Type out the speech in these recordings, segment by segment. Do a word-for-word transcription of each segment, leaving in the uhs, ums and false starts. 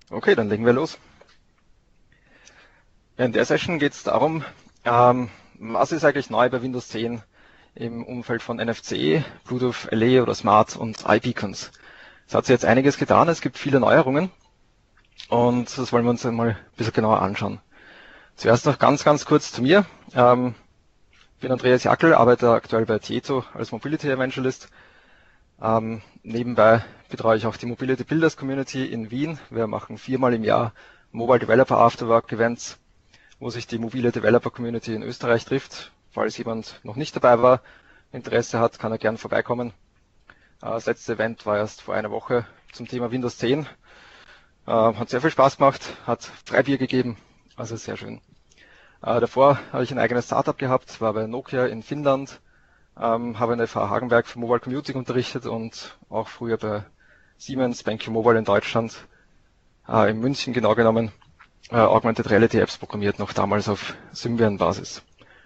Okay, dann legen wir los. Ja, in der Session geht es darum, ähm, was ist eigentlich neu bei Windows zehn im Umfeld von N F C, Bluetooth L E oder Smart und iBeacons. Es hat sich jetzt einiges getan, es gibt viele Neuerungen und das wollen wir uns einmal ein bisschen genauer anschauen. Zuerst noch ganz, ganz kurz zu mir. Ähm, ich bin Andreas Jackel, arbeite aktuell bei Tieto als Mobility Evangelist. Ähm, nebenbei betreue ich auch die Mobility Builders Community in Wien. Wir machen viermal im Jahr Mobile Developer Afterwork Events, wo sich die mobile Developer Community in Österreich trifft. Falls jemand noch nicht dabei war, Interesse hat, kann er gern vorbeikommen. Das letzte Event war erst vor einer Woche zum Thema Windows zehn. Hat sehr viel Spaß gemacht, hat Freibier gegeben, also sehr schön. Davor habe ich ein eigenes Startup gehabt, war bei Nokia in Finnland, habe in der F H Hagenberg für Mobile Computing unterrichtet und auch früher bei Siemens, BenQ Mobile in Deutschland, in München genau genommen, Uh, Augmented Reality Apps programmiert, noch damals auf Symbian-Basis.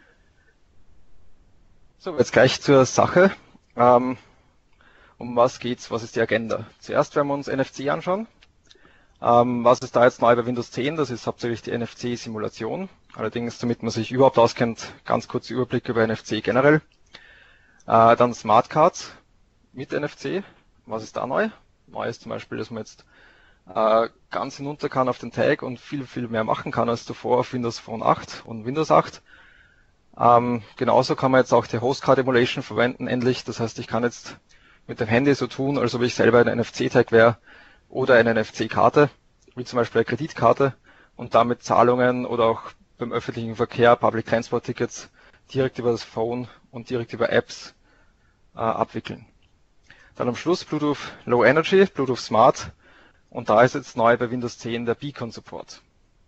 So, jetzt gleich zur Sache. Ähm, um was geht's? Was ist die Agenda? Zuerst werden wir uns N F C anschauen. Ähm, was ist da jetzt neu bei Windows zehn? Das ist hauptsächlich die N F C-Simulation. Allerdings, damit man sich überhaupt auskennt, ganz kurz Überblick über N F C generell. Äh, dann Smart Cards mit N F C. Was ist da neu? Neu ist zum Beispiel, dass man jetzt ganz hinunter kann auf den Tag und viel, viel mehr machen kann als zuvor auf Windows Phone acht und Windows acht. Ähm, genauso kann man jetzt auch die Host Card Emulation verwenden, endlich. Das heißt, ich kann jetzt mit dem Handy so tun, als ob ich selber ein N F C-Tag wäre oder eine N F C-Karte, wie zum Beispiel eine Kreditkarte, und damit Zahlungen oder auch beim öffentlichen Verkehr, Public Transport Tickets, direkt über das Phone und direkt über Apps äh, abwickeln. Dann am Schluss Bluetooth Low Energy, Bluetooth Smart. Und da ist jetzt neu bei Windows zehn der Beacon Support.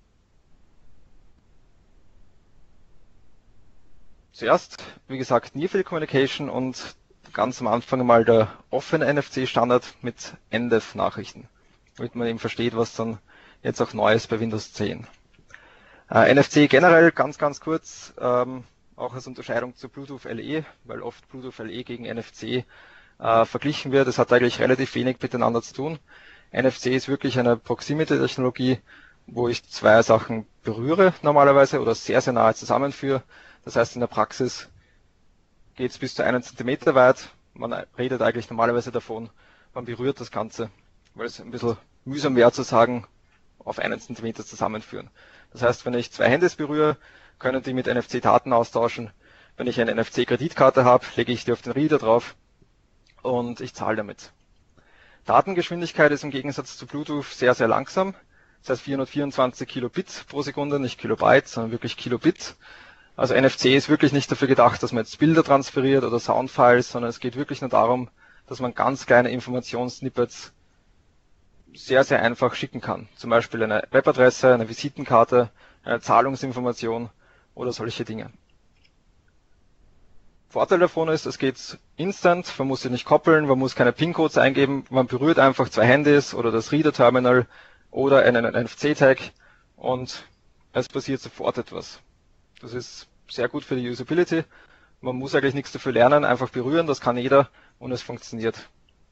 Zuerst, wie gesagt, Near Field Communication und ganz am Anfang mal der offene N F C-Standard mit N D E F-Nachrichten, damit man eben versteht, was dann jetzt auch neu ist bei Windows zehn. Äh, N F C generell, ganz, ganz kurz, ähm, auch als Unterscheidung zu Bluetooth L E, weil oft Bluetooth L E gegen N F C äh, verglichen wird. Das hat eigentlich relativ wenig miteinander zu tun. N F C ist wirklich eine Proximity-Technologie, wo ich zwei Sachen berühre normalerweise oder sehr, sehr nahe zusammenführe. Das heißt, in der Praxis geht es bis zu einen Zentimeter weit. Man redet eigentlich normalerweise davon, man berührt das Ganze, weil es ein bisschen mühsam wäre zu sagen, auf einen Zentimeter zusammenführen. Das heißt, wenn ich zwei Handys berühre, können die mit N F C Daten austauschen. Wenn ich eine N F C-Kreditkarte habe, lege ich die auf den Reader drauf und ich zahle damit. Datengeschwindigkeit ist im Gegensatz zu Bluetooth sehr, sehr langsam. Das heißt vierhundertvierundzwanzig Kilobit pro Sekunde, nicht Kilobyte, sondern wirklich Kilobit. Also N F C ist wirklich nicht dafür gedacht, dass man jetzt Bilder transferiert oder Soundfiles, sondern es geht wirklich nur darum, dass man ganz kleine Informationssnippets sehr, sehr einfach schicken kann. Zum Beispiel eine Webadresse, eine Visitenkarte, eine Zahlungsinformation oder solche Dinge. Vorteil davon ist, es geht instant, man muss sie nicht koppeln, man muss keine PIN-Codes eingeben, man berührt einfach zwei Handys oder das Reader-Terminal oder einen N F C-Tag und es passiert sofort etwas. Das ist sehr gut für die Usability. Man muss eigentlich nichts dafür lernen, einfach berühren, das kann jeder und es funktioniert.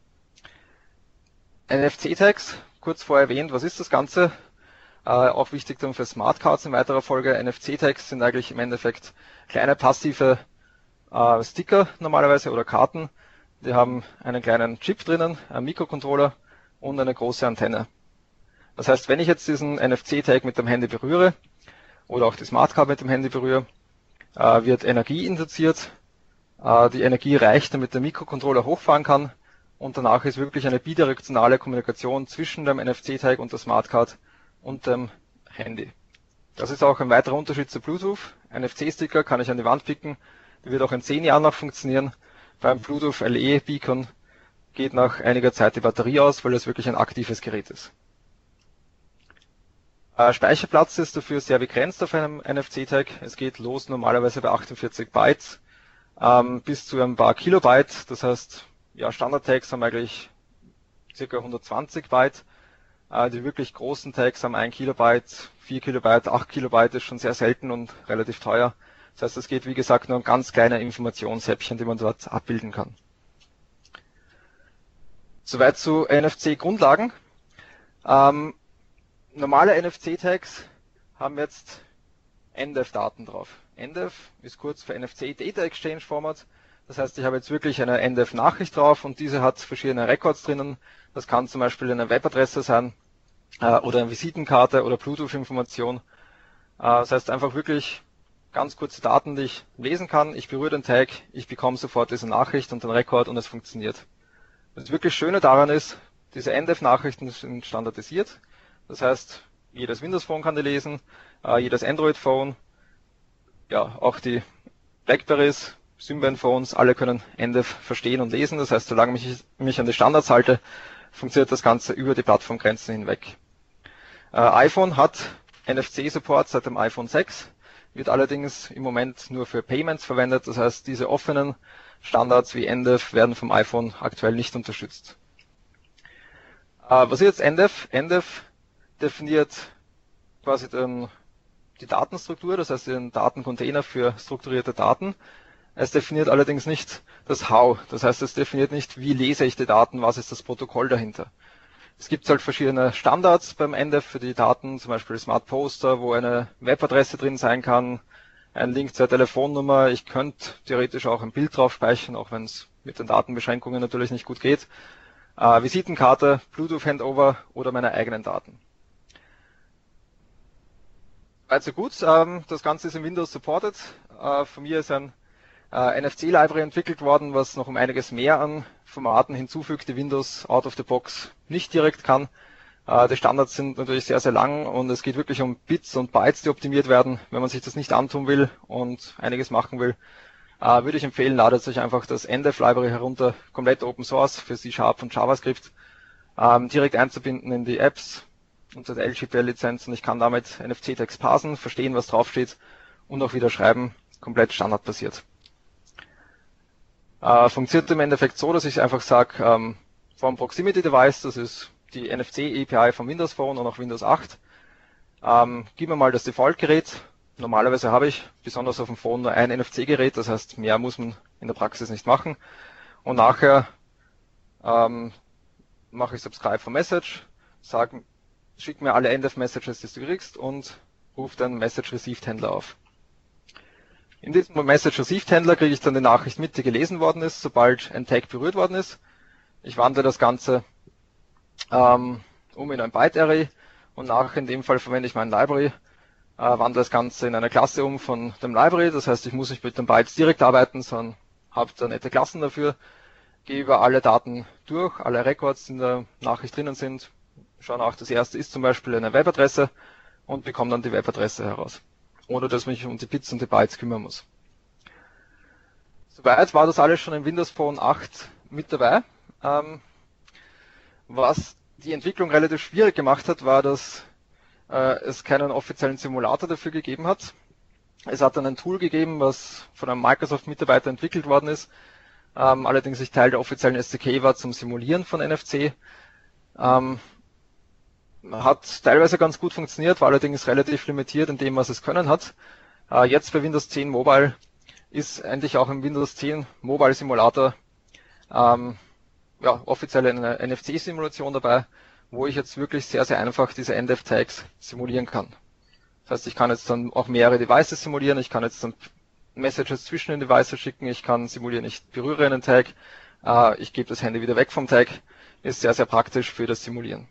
N F C-Tags, kurz vorher erwähnt, was ist das Ganze? Äh, auch wichtig dann für Smart Cards in weiterer Folge. N F C-Tags sind eigentlich im Endeffekt kleine passive äh, Sticker normalerweise oder Karten. Die haben einen kleinen Chip drinnen, einen Mikrocontroller und eine große Antenne. Das heißt, wenn ich jetzt diesen N F C-Tag mit dem Handy berühre oder auch die Smart Card mit dem Handy berühre, äh, wird Energie induziert. Äh, die Energie reicht, damit der Mikrocontroller hochfahren kann. Und danach ist wirklich eine bidirektionale Kommunikation zwischen dem N F C-Tag und der Smart Card und dem Handy. Das ist auch ein weiterer Unterschied zu Bluetooth. N F C-Sticker kann ich an die Wand picken. Die wird auch in zehn Jahren noch funktionieren. Beim Bluetooth L E Beacon geht nach einiger Zeit die Batterie aus, weil es wirklich ein aktives Gerät ist. Äh, Speicherplatz ist dafür sehr begrenzt auf einem N F C-Tag. Es geht los normalerweise bei achtundvierzig Bytes ähm, bis zu ein paar Kilobyte. Das heißt, ja, Standard-Tags haben eigentlich ca. hundertzwanzig Byte. Äh, die wirklich großen Tags haben ein Kilobyte, vier Kilobyte, acht Kilobyte, ist schon sehr selten und relativ teuer. Das heißt, es geht, wie gesagt, nur um ganz kleine Informationshäppchen, die man dort abbilden kann. Soweit zu N F C-Grundlagen. Ähm, Normale N F C-Tags haben jetzt N D E F-Daten drauf. N D E F ist kurz für N F C Data Exchange Format. Das heißt, ich habe jetzt wirklich eine N D E F-Nachricht drauf und diese hat verschiedene Records drinnen. Das kann zum Beispiel eine Webadresse sein äh, oder eine Visitenkarte oder Bluetooth-Information. Äh, das heißt einfach wirklich ganz kurze Daten, die ich lesen kann. Ich berühre den Tag, ich bekomme sofort diese Nachricht und den Rekord und es funktioniert. Das wirklich Schöne daran ist, diese N D E F-Nachrichten sind standardisiert. Das heißt, jedes Windows-Phone kann die lesen, äh, jedes Android-Phone, ja, auch die Blackberries, Symbian-Phones, alle können N D E F verstehen und lesen. Das heißt, solange ich mich an die Standards halte, funktioniert das Ganze über die Plattformgrenzen hinweg. Äh, iPhone hat N F C-Support seit dem iPhone sechs, wird allerdings im Moment nur für Payments verwendet. Das heißt, diese offenen Standards wie N D E F werden vom iPhone aktuell nicht unterstützt. Äh, was ist jetzt N D E F? N D E F definiert quasi den, die Datenstruktur, das heißt den Datencontainer für strukturierte Daten. Es definiert allerdings nicht das How, das heißt es definiert nicht, wie lese ich die Daten, was ist das Protokoll dahinter. Es gibt halt verschiedene Standards beim N D E F für die Daten, zum Beispiel Smart Poster, wo eine Webadresse drin sein kann, ein Link zur Telefonnummer. Ich könnte theoretisch auch ein Bild drauf speichern, auch wenn es mit den Datenbeschränkungen natürlich nicht gut geht. Äh, Visitenkarte, Bluetooth Handover oder meine eigenen Daten. Also gut, ähm, das Ganze ist in Windows supported. Äh, von mir ist ein äh, N F C-Library entwickelt worden, was noch um einiges mehr an Formaten hinzufügt, die Windows out of the box nicht direkt kann. Äh, die Standards sind natürlich sehr, sehr lang und es geht wirklich um Bits und Bytes, die optimiert werden. Wenn man sich das nicht antun will und einiges machen will, äh, würde ich empfehlen, ladet euch einfach das N D E F-Library herunter, komplett Open Source für C Sharp und JavaScript, ähm, direkt einzubinden in die Apps unter der L G P L-Lizenz und ich kann damit N F C-Tags parsen, verstehen, was draufsteht und auch wieder schreiben, komplett standardbasiert. Äh, funktioniert im Endeffekt so, dass ich einfach sage, ähm, vom Proximity Device, das ist die N F C A P I vom Windows Phone und auch Windows acht, ähm, gib mir mal das Default-Gerät. Normalerweise habe ich besonders auf dem Phone nur ein N F C-Gerät, das heißt, mehr muss man in der Praxis nicht machen. Und nachher ähm, mache ich Subscribe for Message, sage, schick mir alle N D E F-Messages, die du kriegst und ruf den Message-Received-Händler auf. In diesem Message-Received-Händler kriege ich dann die Nachricht mit, die gelesen worden ist, sobald ein Tag berührt worden ist. Ich wandle das Ganze ähm, um in ein Byte-Array und nachher in dem Fall verwende ich mein Library, äh, wandle das Ganze in eine Klasse um von dem Library. Das heißt, ich muss nicht mit den Bytes direkt arbeiten, sondern habe da nette Klassen dafür, gehe über alle Daten durch, alle Records, die in der Nachricht drinnen sind, schaue nach, das erste ist zum Beispiel eine Webadresse und bekomme dann die Webadresse heraus, ohne dass ich mich um die Bits und die Bytes kümmern muss. Soweit war das alles schon im Windows Phone acht mit dabei. Ähm, was die Entwicklung relativ schwierig gemacht hat, war, dass äh, es keinen offiziellen Simulator dafür gegeben hat. Es hat dann ein Tool gegeben, was von einem Microsoft-Mitarbeiter entwickelt worden ist, ähm, allerdings nicht Teil der offiziellen S D K war zum Simulieren von N F C. Ähm, Hat teilweise ganz gut funktioniert, war allerdings relativ limitiert in dem, was es können hat. Äh, jetzt bei Windows zehn Mobile ist eigentlich auch im Windows zehn Mobile Simulator ähm, ja, offiziell eine N F C-Simulation dabei, wo ich jetzt wirklich sehr, sehr einfach diese N D E F-Tags simulieren kann. Das heißt, ich kann jetzt dann auch mehrere Devices simulieren, ich kann jetzt dann Messages zwischen den Devices schicken, ich kann simulieren, ich berühre einen Tag, äh, ich gebe das Handy wieder weg vom Tag, ist sehr, sehr praktisch für das Simulieren.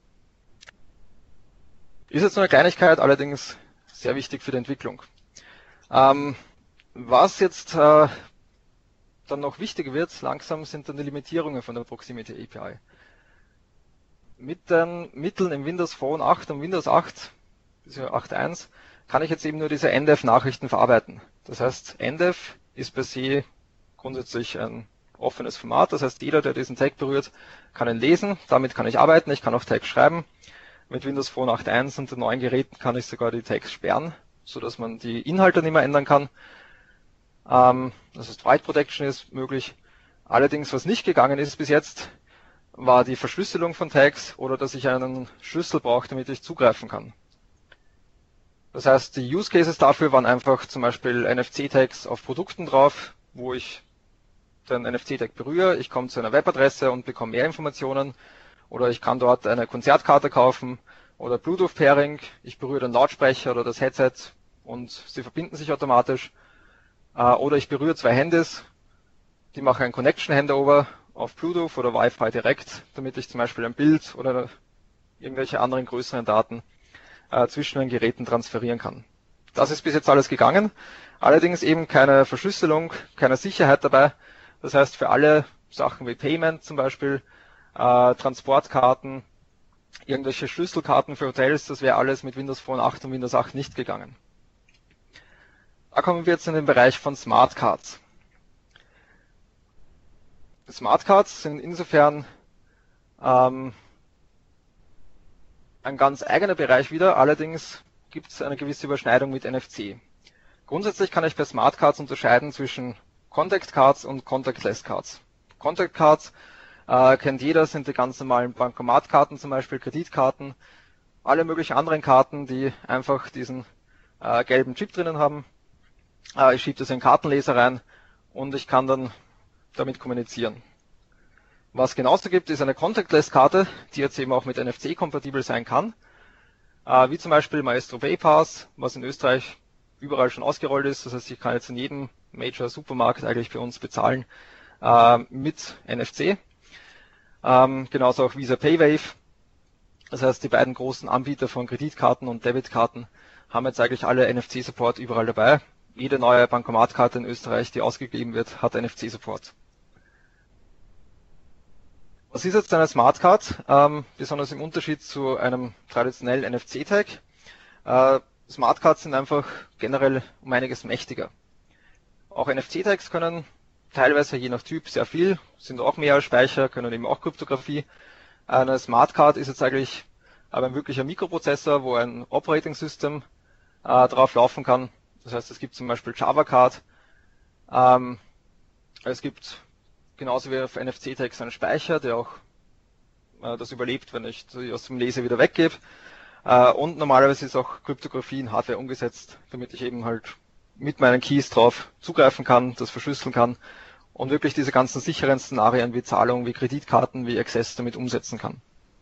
Ist jetzt nur eine Kleinigkeit, allerdings sehr wichtig für die Entwicklung. Ähm, was jetzt äh, dann noch wichtiger wird, langsam sind dann die Limitierungen von der Proximity A P I. Mit den Mitteln im Windows Phone acht und Windows acht, also acht Punkt eins, kann ich jetzt eben nur diese N D E F-Nachrichten verarbeiten. Das heißt, N D E F ist per se grundsätzlich ein offenes Format, das heißt, jeder, der diesen Tag berührt, kann ihn lesen, damit kann ich arbeiten, ich kann auch Tags schreiben. Mit Windows Phone acht Punkt eins und den neuen Geräten kann ich sogar die Tags sperren, so dass man die Inhalte nicht mehr ändern kann. Ähm, das heißt, Write Protection ist möglich. Allerdings, was nicht gegangen ist bis jetzt, war die Verschlüsselung von Tags oder dass ich einen Schlüssel brauche, damit ich zugreifen kann. Das heißt, die Use Cases dafür waren einfach zum Beispiel N F C-Tags auf Produkten drauf, wo ich den N F C-Tag berühre, ich komme zu einer Webadresse und bekomme mehr Informationen. Oder ich kann dort eine Konzertkarte kaufen oder Bluetooth-Pairing, ich berühre den Lautsprecher oder das Headset und sie verbinden sich automatisch. Oder ich berühre zwei Handys, die machen ein Connection Handover auf Bluetooth oder Wi-Fi direkt, damit ich zum Beispiel ein Bild oder irgendwelche anderen größeren Daten äh, zwischen den Geräten transferieren kann. Das ist bis jetzt alles gegangen, allerdings eben keine Verschlüsselung, keine Sicherheit dabei. Das heißt, für alle Sachen wie Payment zum Beispiel, äh, Transportkarten, irgendwelche Schlüsselkarten für Hotels, das wäre alles mit Windows Phone acht und Windows acht nicht gegangen. Da kommen wir jetzt in den Bereich von Smart Cards. Smart Cards sind insofern ähm, ein ganz eigener Bereich wieder, allerdings gibt es eine gewisse Überschneidung mit N F C. Grundsätzlich kann ich bei Smart Cards unterscheiden zwischen Contact Cards und Contactless Cards. Contact Cards äh, kennt jeder, sind die ganz normalen Bankomatkarten, zum Beispiel Kreditkarten, alle möglichen anderen Karten, die einfach diesen äh, gelben Chip drinnen haben. Äh, ich schiebe das in den Kartenleser rein und ich kann dann damit kommunizieren. Was genauso gibt, ist eine Contactless-Karte, die jetzt eben auch mit N F C kompatibel sein kann, äh, wie zum Beispiel Maestro PayPass, was in Österreich überall schon ausgerollt ist. Das heißt, ich kann jetzt in jedem Major-Supermarkt eigentlich bei uns bezahlen äh, mit N F C. Ähm, genauso auch Visa PayWave. Das heißt, die beiden großen Anbieter von Kreditkarten und Debitkarten haben jetzt eigentlich alle N F C-Support überall dabei. Jede neue Bankomatkarte in Österreich, die ausgegeben wird, hat N F C-Support. Was ist jetzt eine Smartcard? Ähm, besonders im Unterschied zu einem traditionellen N F C-Tag. Äh, Smartcards sind einfach generell um einiges mächtiger. Auch N F C-Tags können teilweise je nach Typ sehr viel, sind auch mehr als Speicher, können eben auch Kryptographie. Eine Smartcard ist jetzt eigentlich aber ein wirklicher Mikroprozessor, wo ein Operating System äh, drauf laufen kann. Das heißt, es gibt zum Beispiel Java Card. Ähm, es gibt genauso wie auf N F C-Tags einen Speicher, der auch äh, das überlebt, wenn ich die aus dem Laser wieder weggebe. Äh, und normalerweise ist auch Kryptographie in Hardware umgesetzt, damit ich eben halt mit meinen Keys drauf zugreifen kann, das verschlüsseln kann und wirklich diese ganzen sicheren Szenarien wie Zahlung, wie Kreditkarten, wie Access damit umsetzen kann.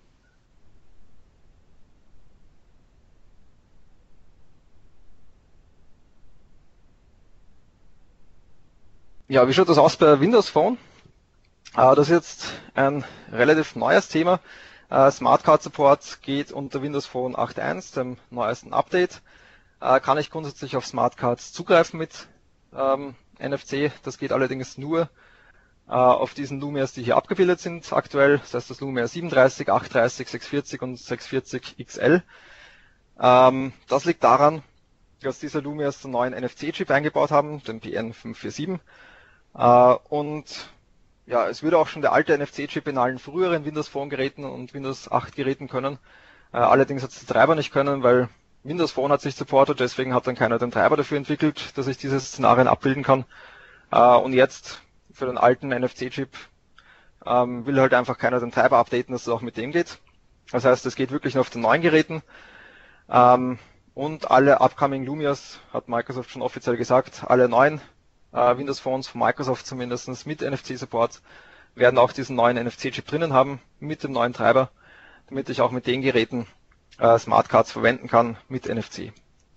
Ja, wie schaut das aus bei Windows Phone? Das ist jetzt ein relativ neues Thema. Smart Card Support geht unter Windows Phone acht Punkt eins, dem neuesten Update. Kann ich grundsätzlich auf Smart Cards zugreifen mit ähm, N F C. Das geht allerdings nur äh, auf diesen Lumias, die hier abgebildet sind aktuell. Das heißt das Lumia siebenunddreißig, achthundertdreißig, sechshundertvierzig und sechshundertvierzig X L. Ähm, das liegt daran, dass diese Lumias den neuen N F C-Chip eingebaut haben, den P N fünf vier sieben. Äh, und ja, es würde auch schon der alte N F C-Chip in allen früheren Windows Phone Geräten und Windows acht Geräten können. Äh, allerdings hat es der Treiber nicht können, weil Windows Phone hat sich supportet, deswegen hat dann keiner den Treiber dafür entwickelt, dass ich diese Szenarien abbilden kann. Äh, und jetzt für den alten N F C-Chip ähm, will halt einfach keiner den Treiber updaten, dass es auch mit dem geht. Das heißt, es geht wirklich nur auf den neuen Geräten. Ähm, und alle upcoming Lumias, hat Microsoft schon offiziell gesagt, alle neuen äh, Windows Phones von Microsoft zumindest mit N F C-Support werden auch diesen neuen N F C-Chip drinnen haben, mit dem neuen Treiber, damit ich auch mit den Geräten äh, Smartcards verwenden kann mit N F C.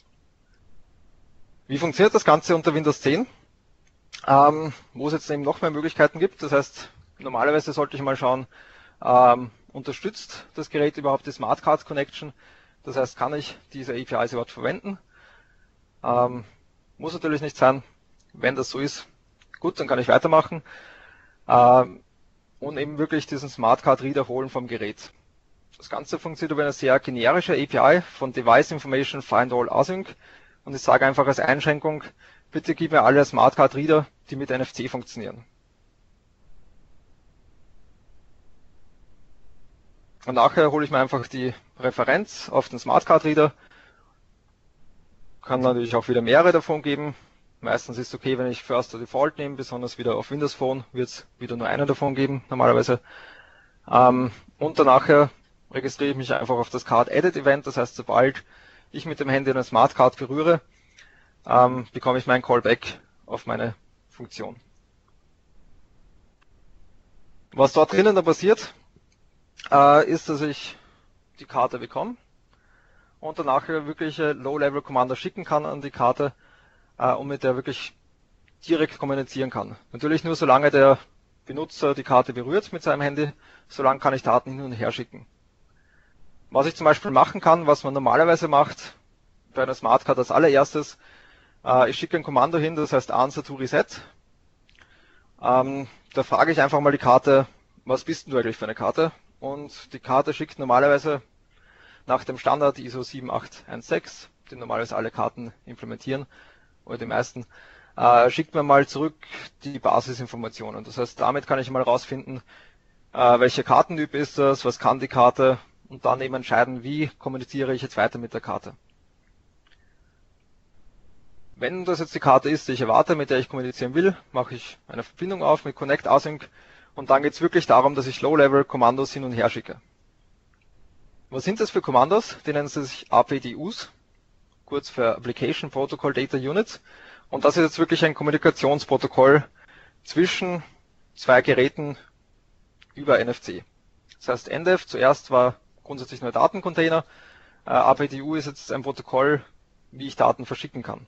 Wie funktioniert das Ganze unter Windows zehn? Ähm, wo es jetzt eben noch mehr Möglichkeiten gibt. Das heißt, normalerweise sollte ich mal schauen, ähm, unterstützt das Gerät überhaupt die Smart Card Connection? Das heißt, kann ich diese A P Is überhaupt verwenden? Ähm, muss natürlich nicht sein. Wenn das so ist, gut, dann kann ich weitermachen. Ähm, und eben wirklich diesen Smart Card Reader holen vom Gerät. Das Ganze funktioniert über eine sehr generische A P I von Device Information Find All Async. Und ich sage einfach als Einschränkung, bitte gib mir alle Smart Card Reader, die mit N F C funktionieren. Und nachher hole ich mir einfach die Referenz auf den Smart Card Reader. Kann natürlich auch wieder mehrere davon geben. Meistens ist es okay, wenn ich First or Default nehme, besonders wieder auf Windows Phone wird es wieder nur einen davon geben, normalerweise. Ähm, und danach registriere ich mich einfach auf das Card Edit Event. Das heißt, sobald ich mit dem Handy eine Smart Card berühre, ähm, bekomme ich meinen Callback auf meine Funktion. Was dort drinnen dann passiert, äh, ist, dass ich die Karte bekomme. und danach wirkliche Low-Level-Commander schicken kann an die Karte äh, und mit der wirklich direkt kommunizieren kann. Natürlich nur solange der Benutzer die Karte berührt mit seinem Handy, solange kann ich Daten hin und her schicken. Was ich zum Beispiel machen kann, was man normalerweise macht, bei einer Smartcard als allererstes, äh, ich schicke ein Kommando hin, das heißt Answer to Reset. Ähm, da frage ich einfach mal die Karte, was bist denn du eigentlich für eine Karte? Und die Karte schickt normalerweise nach dem Standard I S O sieben acht eins sechs, den normalerweise alle Karten implementieren, oder die meisten, äh, schickt mir mal zurück die Basisinformationen. Das heißt, damit kann ich mal rausfinden, äh, welcher Kartentyp ist das, was kann die Karte, und dann eben entscheiden, wie kommuniziere ich jetzt weiter mit der Karte. Wenn das jetzt die Karte ist, die ich erwarte, mit der ich kommunizieren will, mache ich eine Verbindung auf mit Connect Async und dann geht es wirklich darum, dass ich Low-Level-Kommandos hin und her schicke. Was sind das für Kommandos? Die nennen sich A P D Us, kurz für Application Protocol Data Unit. Und das ist jetzt wirklich ein Kommunikationsprotokoll zwischen zwei Geräten über N F C. Das heißt, N D F zuerst war grundsätzlich nur Datencontainer. Äh, A P D U ist jetzt ein Protokoll, wie ich Daten verschicken kann.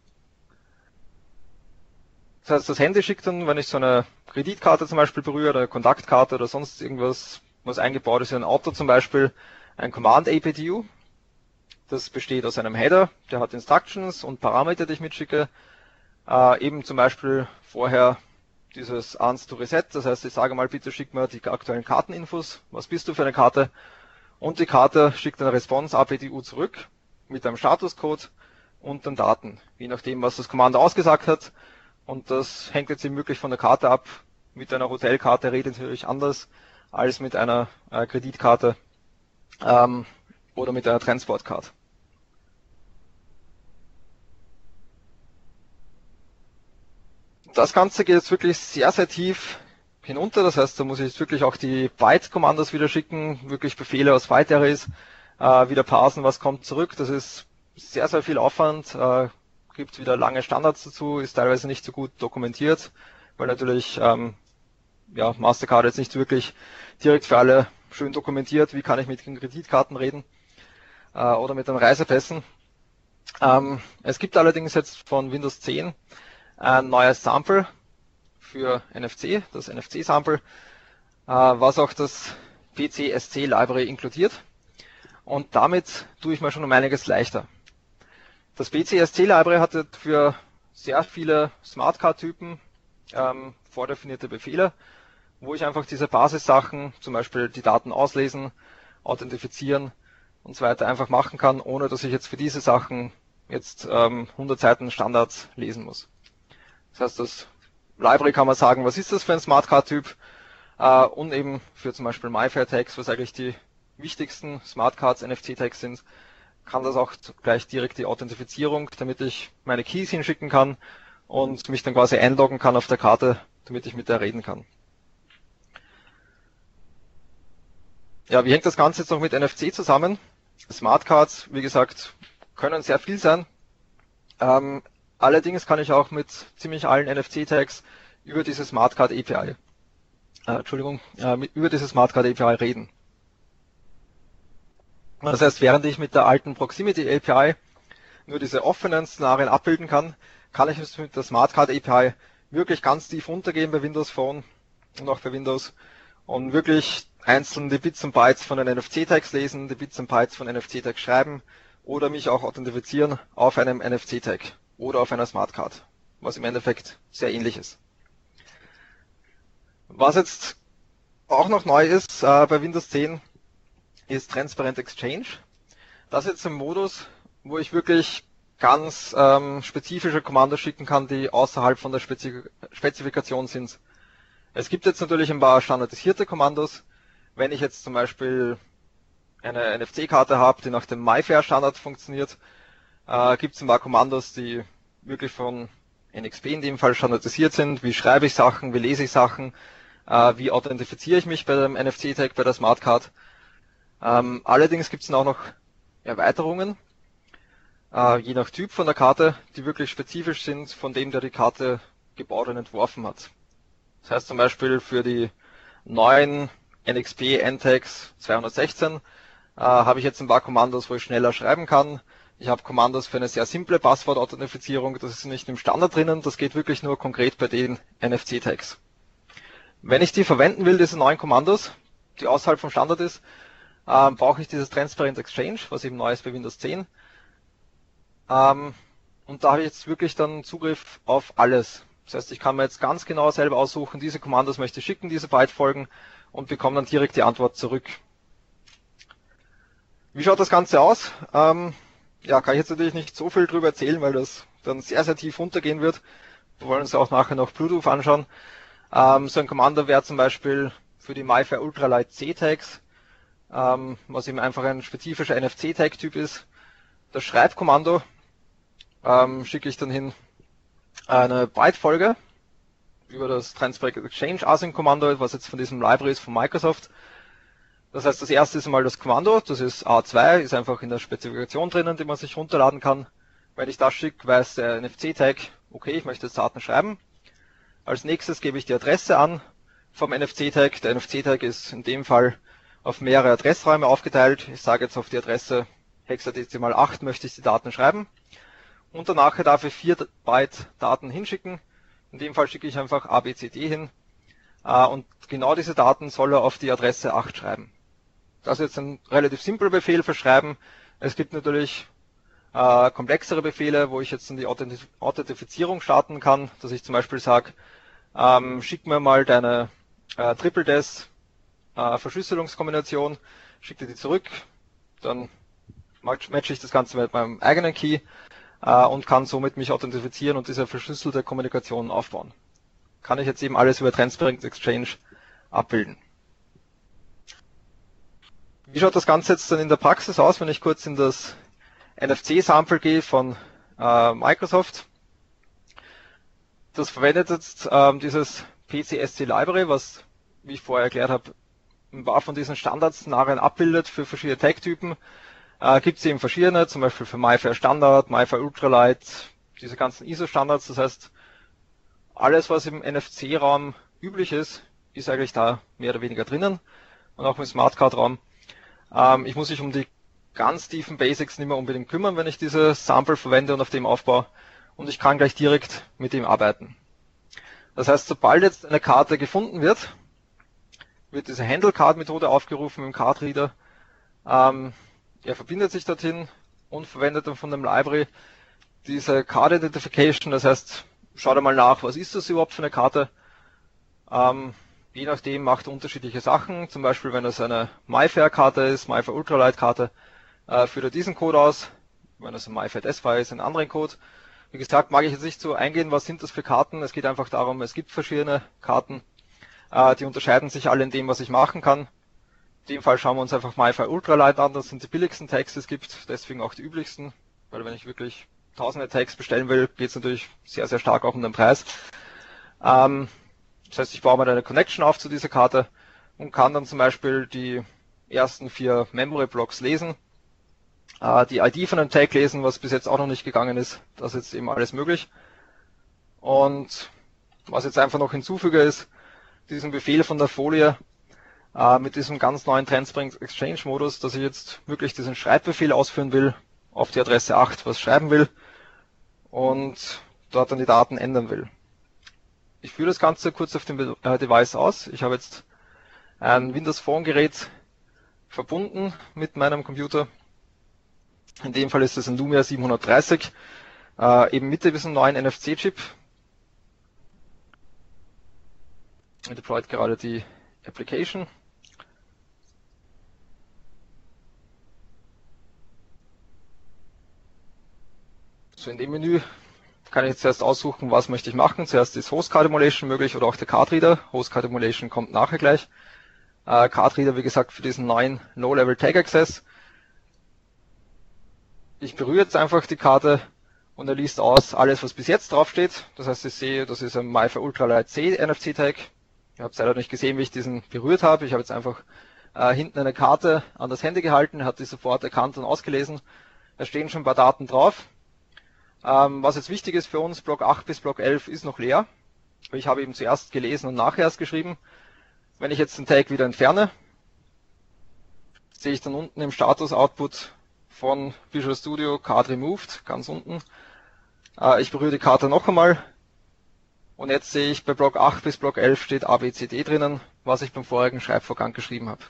Das heißt, das Handy schickt dann, wenn ich so eine Kreditkarte zum Beispiel berühre, oder eine Kontaktkarte oder sonst irgendwas, was eingebaut ist in ein Auto zum Beispiel, ein Command A P D U. Das besteht aus einem Header, der hat Instructions und Parameter, die ich mitschicke. Äh, eben zum Beispiel vorher dieses Answer to Reset, das heißt, ich sage mal, bitte schick mir die aktuellen Karteninfos, was bist du für eine Karte? Und die Karte schickt eine Response A P D U zurück mit einem Statuscode und den Daten, je nachdem, was das Kommando ausgesagt hat. Und das hängt jetzt eben wirklich von der Karte ab. Mit einer Hotelkarte redet natürlich anders als mit einer äh, Kreditkarte ähm, oder mit einer Transportcard. Das Ganze geht jetzt wirklich sehr, sehr tief hinunter. Das heißt, da muss ich jetzt wirklich auch die Byte-Kommandos wieder schicken, wirklich Befehle aus Byte-Arrays, äh, wieder parsen, was kommt zurück. Das ist sehr, sehr viel Aufwand. Äh, gibt wieder lange Standards dazu, ist teilweise nicht so gut dokumentiert, weil natürlich ähm, ja, Mastercard jetzt nicht wirklich direkt für alle schön dokumentiert, wie kann ich mit Kreditkarten reden äh, oder mit den Reisepässen. Ähm, es gibt allerdings jetzt von Windows zehn ein neues Sample für N F C, das N F C-Sample, äh, was auch das P C S C Library inkludiert. Und damit tue ich mir schon um einiges leichter. Das P C S C Library hatte für sehr viele Smartcard-Typen ähm, vordefinierte Befehle, wo ich einfach diese Basissachen, zum Beispiel die Daten auslesen, authentifizieren und so weiter einfach machen kann, ohne dass ich jetzt für diese Sachen jetzt ähm, hundert Seiten Standards lesen muss. Das heißt, das Library kann man sagen, was ist das für ein Smartcard-Typ, äh, und eben für zum Beispiel MyFair-Tags, was eigentlich die wichtigsten Smartcards N F C-Tags sind, kann das auch gleich direkt die Authentifizierung, damit ich meine Keys hinschicken kann und mich dann quasi einloggen kann auf der Karte, damit ich mit der reden kann. Ja, wie hängt das Ganze jetzt noch mit N F C zusammen? Smartcards, wie gesagt, können sehr viel sein. Ähm, allerdings kann ich auch mit ziemlich allen N F C-Tags über diese Smartcard A P I, äh, Entschuldigung, äh, mit, über diese Smartcard A P I reden. Das heißt, während ich mit der alten Proximity A P I nur diese offenen Szenarien abbilden kann, kann ich es mit der Smartcard A P I wirklich ganz tief runtergehen bei Windows Phone und auch bei Windows und wirklich einzeln die Bits und Bytes von den N F C-Tags lesen, die Bits und Bytes von N F C-Tags schreiben oder mich auch authentifizieren auf einem N F C-Tag oder auf einer Smartcard, was im Endeffekt sehr ähnlich ist. Was jetzt auch noch neu ist äh, bei Windows zehn, ist Transparent Exchange. Das ist jetzt ein Modus, wo ich wirklich ganz ähm, spezifische Kommandos schicken kann, die außerhalb von der Spezif Spezifikation sind. Es gibt jetzt natürlich ein paar standardisierte Kommandos. Wenn ich jetzt zum Beispiel eine N F C-Karte habe, die nach dem MyFair-Standard funktioniert, äh, gibt es ein paar Kommandos, die wirklich von N X P in dem Fall standardisiert sind. Wie schreibe ich Sachen, wie lese ich Sachen, äh, wie authentifiziere ich mich bei dem N F C-Tag, bei der Smartcard. Ähm, allerdings gibt es dann auch noch Erweiterungen, äh, je nach Typ von der Karte, die wirklich spezifisch sind von dem, der die Karte gebaut und entworfen hat. Das heißt zum Beispiel für die neuen N X P N-Tags zweihundertsechzehn äh, habe ich jetzt ein paar Kommandos, wo ich schneller schreiben kann. Ich habe Kommandos für eine sehr simple Passwort-Authentifizierung, das ist nicht im Standard drinnen, das geht wirklich nur konkret bei den N F C-Tags. Wenn ich die verwenden will, diese neuen Kommandos, die außerhalb vom Standard ist, ähm, brauche ich dieses Transparent Exchange, was eben neu ist bei Windows zehn. Ähm, und da habe ich jetzt wirklich dann Zugriff auf alles. Das heißt, ich kann mir jetzt ganz genau selber aussuchen, diese Kommandos möchte ich schicken, diese Byte-Folgen und bekomme dann direkt die Antwort zurück. Wie schaut das Ganze aus? Ähm, ja, kann ich jetzt natürlich nicht so viel drüber erzählen, weil das dann sehr, sehr tief runtergehen wird. Wir wollen uns auch nachher noch Bluetooth anschauen. Ähm, so ein Kommando wäre zum Beispiel für die MyFair Ultralight C-Tags, ähm, was eben einfach ein spezifischer N F C-Tag-Typ ist. Das Schreibkommando ähm, schicke ich dann hin eine Byte-Folge über das Transparent Exchange Async-Kommando, was jetzt von diesem Library ist von Microsoft. Das heißt, das erste ist einmal das Kommando, das ist A zwei, ist einfach in der Spezifikation drinnen, die man sich runterladen kann. Wenn ich das schicke, weiß der N F C-Tag, okay, ich möchte jetzt Daten schreiben. Als nächstes gebe ich die Adresse an vom N F C-Tag. Der N F C-Tag ist in dem Fall auf mehrere Adressräume aufgeteilt. Ich sage jetzt auf die Adresse hexadezimal acht möchte ich die Daten schreiben. Und danach darf ich vier Byte Daten hinschicken. In dem Fall schicke ich einfach A B C D hin. Und genau diese Daten soll er auf die Adresse acht schreiben. Das ist jetzt ein relativ simpler Befehl für Schreiben. Es gibt natürlich äh, komplexere Befehle, wo ich jetzt in die Authentif- Authentifizierung starten kann, dass ich zum Beispiel sage, ähm, schick mir mal deine äh, Triple-Des äh, Verschlüsselungskombination, schick dir die zurück, dann matche ich das Ganze mit meinem eigenen Key äh, und kann somit mich authentifizieren und diese verschlüsselte Kommunikation aufbauen. Kann ich jetzt eben alles über Transparent Exchange abbilden. Wie schaut das Ganze jetzt dann in der Praxis aus, wenn ich kurz in das N F C-Sample gehe von äh, Microsoft? Das verwendet jetzt ähm, dieses P C S C Library, was, wie ich vorher erklärt habe, ein paar von diesen Standardszenarien abbildet für verschiedene Tag-Typen. Äh, gibt es eben verschiedene, zum Beispiel für MyFair Standard, MyFair Ultralight, diese ganzen I S O-Standards. Das heißt, alles, was im N F C-Raum üblich ist, ist eigentlich da mehr oder weniger drinnen und auch im Smartcard-Raum. Ähm, ich muss mich um die ganz tiefen Basics nicht mehr unbedingt kümmern, wenn ich diese Sample verwende und auf dem aufbaue, und ich kann gleich direkt mit dem arbeiten. Das heißt, sobald jetzt eine Karte gefunden wird, wird diese Handle-Card-Methode aufgerufen im Card-Reader. Ähm, er verbindet sich dorthin und verwendet dann von dem Library diese Card Identification. Das heißt, schaut einmal nach, was ist das überhaupt für eine Karte. Ähm, je nachdem macht er unterschiedliche Sachen. Zum Beispiel, wenn es eine MyFair-Karte ist, MyFair Ultralight-Karte, äh, führt er diesen Code aus. Wenn es ein MyFair Desfile ist, einen anderen Code. Wie gesagt, mag ich jetzt nicht so eingehen, was sind das für Karten. Es geht einfach darum, es gibt verschiedene Karten. Äh, die unterscheiden sich alle in dem, was ich machen kann. In dem Fall schauen wir uns einfach MyFair Ultralight an. Das sind die billigsten Tags, die es gibt. Deswegen auch die üblichsten. Weil wenn ich wirklich tausende Tags bestellen will, geht es natürlich sehr, sehr stark auch um den Preis. Ähm, das heißt, ich baue mal eine Connection auf zu dieser Karte und kann dann zum Beispiel die ersten vier Memory Blocks lesen, äh, die I D von einem Tag lesen, was bis jetzt auch noch nicht gegangen ist. Das ist jetzt eben alles möglich. Und was jetzt einfach noch hinzufüge ist, diesen Befehl von der Folie äh, mit diesem ganz neuen Transparent Exchange Modus, dass ich jetzt wirklich diesen Schreibbefehl ausführen will, auf die Adresse acht was schreiben will und dort dann die Daten ändern will. Ich führe das Ganze kurz auf dem äh, Device aus. Ich habe jetzt ein Windows Phone Gerät verbunden mit meinem Computer. In dem Fall ist es ein Lumia siebenhundertdreißig, äh, eben mit diesem neuen N F C-Chip. Ich deployt gerade die Application. So, in dem Menü kann ich jetzt zuerst aussuchen, was möchte ich machen. Zuerst ist Host Card Emulation möglich oder auch der Card Reader. Host Card Emulation kommt nachher gleich. Äh, Card Reader, wie gesagt, für diesen neuen Low-Level Tag Access. Ich berühre jetzt einfach die Karte und er liest aus alles, was bis jetzt draufsteht. Das heißt, ich sehe, das ist ein MyFair Ultralight C N F C Tag. Ihr habt leider nicht gesehen, wie ich diesen berührt habe. Ich habe jetzt einfach äh, hinten eine Karte an das Handy gehalten, hat die sofort erkannt und ausgelesen. Da stehen schon ein paar Daten drauf. Ähm, was jetzt wichtig ist für uns, Block acht bis Block elf ist noch leer. Ich habe eben zuerst gelesen und nachher erst geschrieben. Wenn ich jetzt den Tag wieder entferne, sehe ich dann unten im Status-Output von Visual Studio Card Removed, ganz unten. Äh, ich berühre die Karte noch einmal und jetzt sehe ich bei Block acht bis Block elf steht A B C D drinnen, was ich beim vorigen Schreibvorgang geschrieben habe.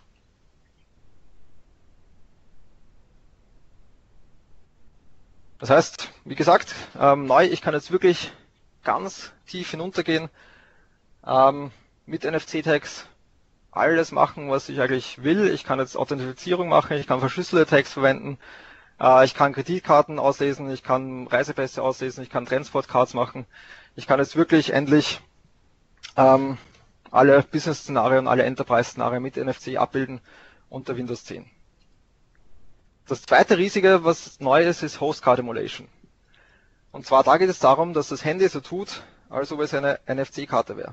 Das heißt, wie gesagt, ähm, neu, ich kann jetzt wirklich ganz tief hinuntergehen, ähm, mit N F C-Tags alles machen, was ich eigentlich will. Ich kann jetzt Authentifizierung machen, ich kann verschlüsselte Tags verwenden, äh, ich kann Kreditkarten auslesen, ich kann Reisepässe auslesen, ich kann Transportcards machen. Ich kann jetzt wirklich endlich ähm, alle Business-Szenarien, alle Enterprise-Szenarien mit N F C abbilden unter Windows zehn. Das zweite riesige, was neu ist, ist Host Card Emulation. Und zwar da geht es darum, dass das Handy so tut, als ob es eine N F C-Karte wäre.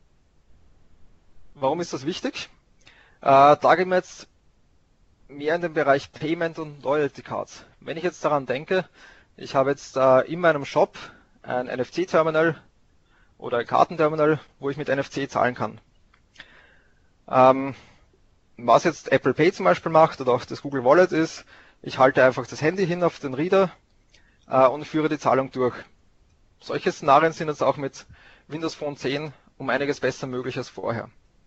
Warum ist das wichtig? Äh, da gehen wir jetzt mehr in den Bereich Payment und Loyalty Cards. Wenn ich jetzt daran denke, ich habe jetzt äh, in meinem Shop ein N F C-Terminal oder ein Kartenterminal, wo ich mit N F C zahlen kann. Ähm, was jetzt Apple Pay zum Beispiel macht oder auch das Google Wallet ist, ich halte einfach das Handy hin auf den Reader äh, und führe die Zahlung durch. Solche Szenarien sind jetzt auch mit Windows Phone zehn um einiges besser möglich als vorher.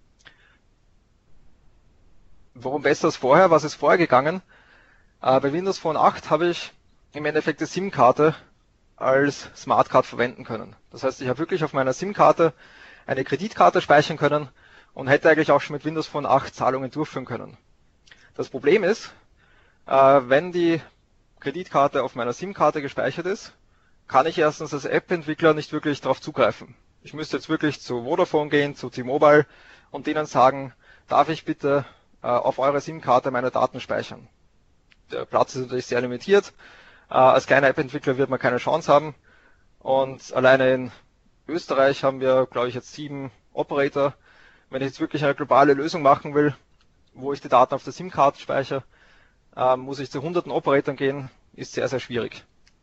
Warum besser als vorher? Was ist vorher gegangen? Äh, bei Windows Phone acht habe ich im Endeffekt die SIM-Karte als Smartcard verwenden können. Das heißt, ich habe wirklich auf meiner SIM-Karte eine Kreditkarte speichern können und hätte eigentlich auch schon mit Windows Phone acht Zahlungen durchführen können. Das Problem ist, äh, wenn die Kreditkarte auf meiner SIM-Karte gespeichert ist, kann ich erstens als App-Entwickler nicht wirklich darauf zugreifen. Ich müsste jetzt wirklich zu Vodafone gehen, zu T-Mobile und denen sagen, darf ich bitte äh, auf eure SIM-Karte meine Daten speichern. Der Platz ist natürlich sehr limitiert. Äh, als kleiner App-Entwickler wird man keine Chance haben. Und alleine in Österreich haben wir, glaube ich, jetzt sieben Operator. Wenn ich jetzt wirklich eine globale Lösung machen will, wo ich die Daten auf der SIM-Karte speichere, äh, muss ich zu hunderten Operatoren gehen, ist sehr, sehr schwierig.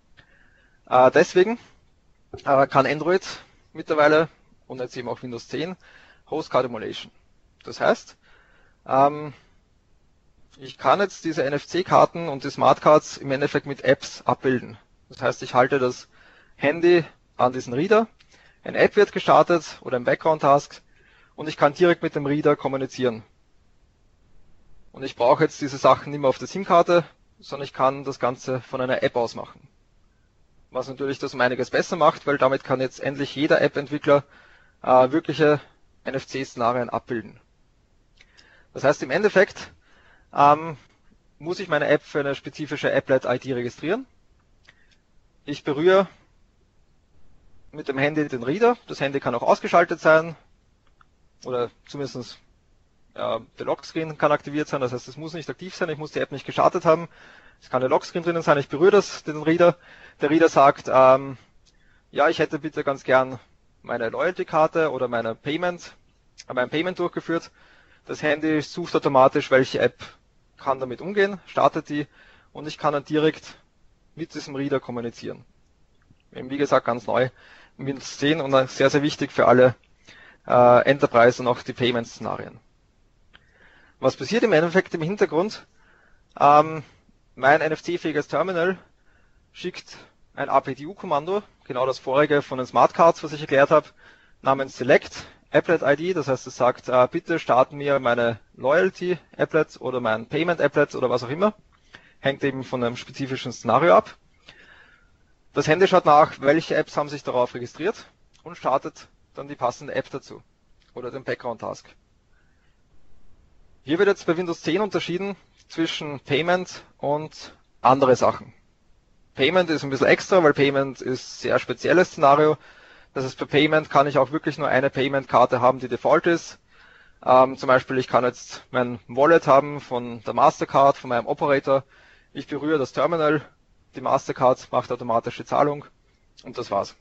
Äh, deswegen äh, kann Android mittlerweile und jetzt eben auch Windows zehn Host Card Emulation. Das heißt, ähm, ich kann jetzt diese N F C-Karten und die Smartcards im Endeffekt mit Apps abbilden. Das heißt, ich halte das Handy an diesen Reader, eine App wird gestartet oder ein Background-Task und ich kann direkt mit dem Reader kommunizieren. Und ich brauche jetzt diese Sachen nicht mehr auf der SIM-Karte, sondern ich kann das Ganze von einer App aus machen. Was natürlich das um einiges besser macht, weil damit kann jetzt endlich jeder App-Entwickler äh, wirkliche N F C-Szenarien abbilden. Das heißt, im Endeffekt ähm, muss ich meine App für eine spezifische Applet-I D registrieren. Ich berühre mit dem Handy den Reader. Das Handy kann auch ausgeschaltet sein oder zumindest ja, der Lockscreen kann aktiviert sein. Das heißt, es muss nicht aktiv sein. Ich muss die App nicht gestartet haben. Es kann der Lockscreen drinnen sein. Ich berühre das, den Reader. Der Reader sagt, ähm, ja, ich hätte bitte ganz gern meine Loyalty-Karte oder meine Payment, mein Payment durchgeführt. Das Handy sucht automatisch, welche App kann damit umgehen, startet die und ich kann dann direkt mit diesem Reader kommunizieren. Wie gesagt, ganz neu in Windows zehn und sehr, sehr wichtig für alle äh, Enterprise und auch die Payment-Szenarien. Was passiert im Endeffekt im Hintergrund? Ähm, mein N F C-fähiges Terminal schickt ein A P D U-Kommando, genau das vorige von den Smartcards, was ich erklärt habe, namens Select Applet I D. Das heißt, es sagt, äh, bitte starten mir meine Loyalty Applet oder mein Payment Applet oder was auch immer. Hängt eben von einem spezifischen Szenario ab. Das Handy schaut nach, welche Apps haben sich darauf registriert und startet dann die passende App dazu oder den Background-Task. Hier wird jetzt bei Windows zehn unterschieden zwischen Payment und andere Sachen. Payment ist ein bisschen extra, weil Payment ist ein sehr spezielles Szenario. Das heißt, für Payment kann ich auch wirklich nur eine Payment-Karte haben, die Default ist. Ähm, zum Beispiel, ich kann jetzt mein Wallet haben von der Mastercard, von meinem Operator. Ich berühre das Terminal, die Mastercard macht automatisch die Zahlung und das war's.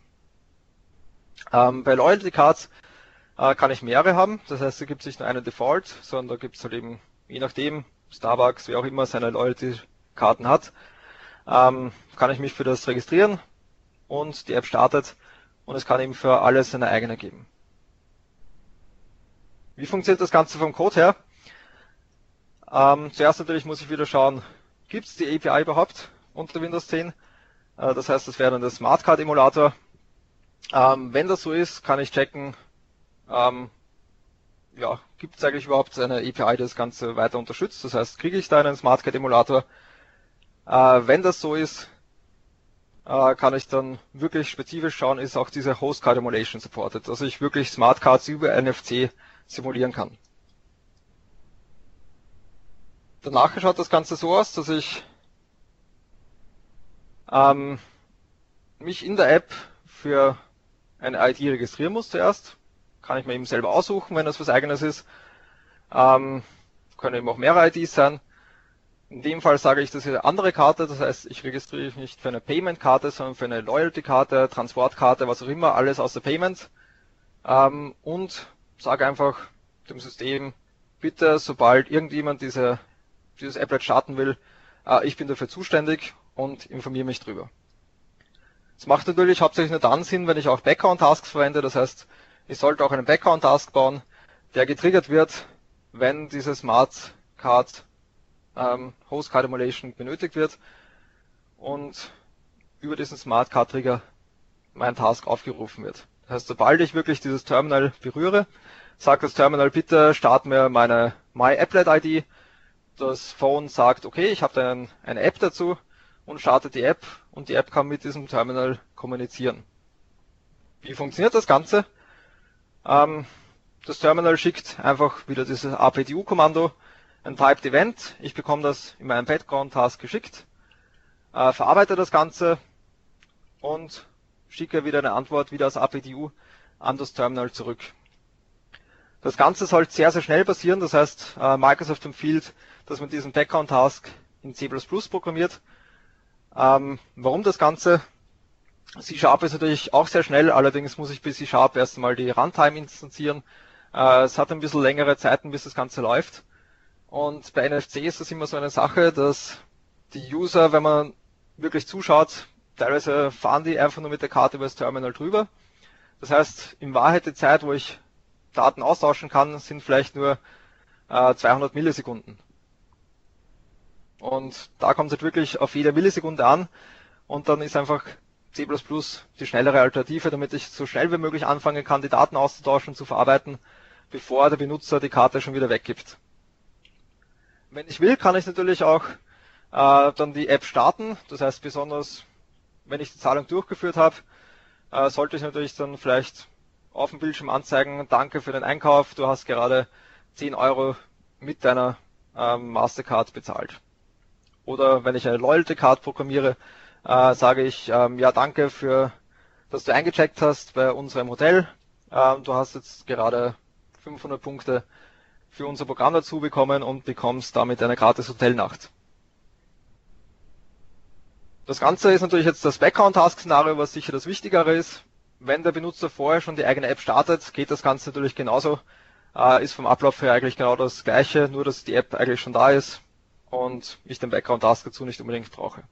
Ähm, bei Loyalty Cards äh, kann ich mehrere haben. Das heißt, es gibt nicht nur einen Default, sondern da gibt es halt eben, je nachdem, Starbucks, wie auch immer, seine Loyalty-Karten hat, ähm, kann ich mich für das registrieren und die App startet und es kann eben für alles eine eigene geben. Wie funktioniert das Ganze vom Code her? Ähm, zuerst natürlich muss ich wieder schauen, gibt es die A P I überhaupt unter Windows zehn? Äh, das heißt, das wäre dann der Smartcard-Emulator. Ähm, wenn das so ist, kann ich checken, ähm, ja, gibt es eigentlich überhaupt eine A P I, die das Ganze weiter unterstützt? Das heißt, kriege ich da einen Smartcard-Emulator? Äh, wenn das so ist, äh, kann ich dann wirklich spezifisch schauen, ist auch diese Host-Card Emulation supported, dass ich wirklich Smartcards über N F C simulieren kann. Danach schaut das Ganze so aus, dass ich ähm, mich in der App für eine I D registrieren muss zuerst. Kann ich mir eben selber aussuchen, wenn das was Eigenes ist. Ähm, können eben auch mehrere I Ds sein. In dem Fall sage ich, das ist eine andere Karte, das heißt, ich registriere mich nicht für eine Payment-Karte, sondern für eine Loyalty-Karte, Transportkarte, was auch immer, alles außer Payment. Ähm, und sage einfach dem System, bitte, sobald irgendjemand diese, dieses Applet starten will, äh, ich bin dafür zuständig und informiere mich drüber. Das macht natürlich hauptsächlich nur dann Sinn, wenn ich auch Background-Tasks verwende, das heißt, ich sollte auch einen Background-Task bauen, der getriggert wird, wenn diese Smart Card ähm, Host Card Emulation benötigt wird und über diesen Smart Card Trigger mein Task aufgerufen wird. Das heißt, sobald ich wirklich dieses Terminal berühre, sagt das Terminal, bitte start mir meine My Applet I D. Das Phone sagt, okay, ich habe da ein, eine App dazu und startet die App und die App kann mit diesem Terminal kommunizieren. Wie funktioniert das Ganze? Ähm, das Terminal schickt einfach wieder dieses A P D U-Kommando, ein Typed Event. Ich bekomme das in meinem Background-Task geschickt, äh, verarbeite das Ganze und schicke wieder eine Antwort wieder als A P D U an das Terminal zurück. Das Ganze soll sehr, sehr schnell passieren. Das heißt, äh, Microsoft empfiehlt, dass man diesen Background-Task in C plus plus programmiert. Ähm, warum das Ganze? C-Sharp ist natürlich auch sehr schnell, allerdings muss ich bei C-Sharp erst einmal die Runtime instanzieren. Äh, es hat ein bisschen längere Zeiten, bis das Ganze läuft. Und bei N F C ist das immer so eine Sache, dass die User, wenn man wirklich zuschaut, teilweise fahren die einfach nur mit der Karte über das Terminal drüber. Das heißt, in Wahrheit die Zeit, wo ich Daten austauschen kann, sind vielleicht nur äh, zweihundert Millisekunden. Und da kommt es halt wirklich auf jede Millisekunde an und dann ist einfach C plus plus die schnellere Alternative, damit ich so schnell wie möglich anfangen kann, die Daten auszutauschen, zu verarbeiten, bevor der Benutzer die Karte schon wieder weggibt. Wenn ich will, kann ich natürlich auch äh, dann die App starten. Das heißt, besonders wenn ich die Zahlung durchgeführt habe, äh, sollte ich natürlich dann vielleicht auf dem Bildschirm anzeigen, danke für den Einkauf, du hast gerade zehn Euro mit deiner ähm, Mastercard bezahlt. Oder wenn ich eine Loyalty Card programmiere, äh, sage ich, ähm, ja danke für, dass du eingecheckt hast bei unserem Hotel. Ähm, du hast jetzt gerade fünfhundert Punkte für unser Programm dazu bekommen und bekommst damit eine gratis Hotelnacht. Das Ganze ist natürlich jetzt das Background-Task-Szenario, was sicher das Wichtigere ist. Wenn der Benutzer vorher schon die eigene App startet, geht das Ganze natürlich genauso. Äh, ist vom Ablauf her eigentlich genau das Gleiche, nur dass die App eigentlich schon da ist und ich den Background-Task dazu nicht unbedingt brauche.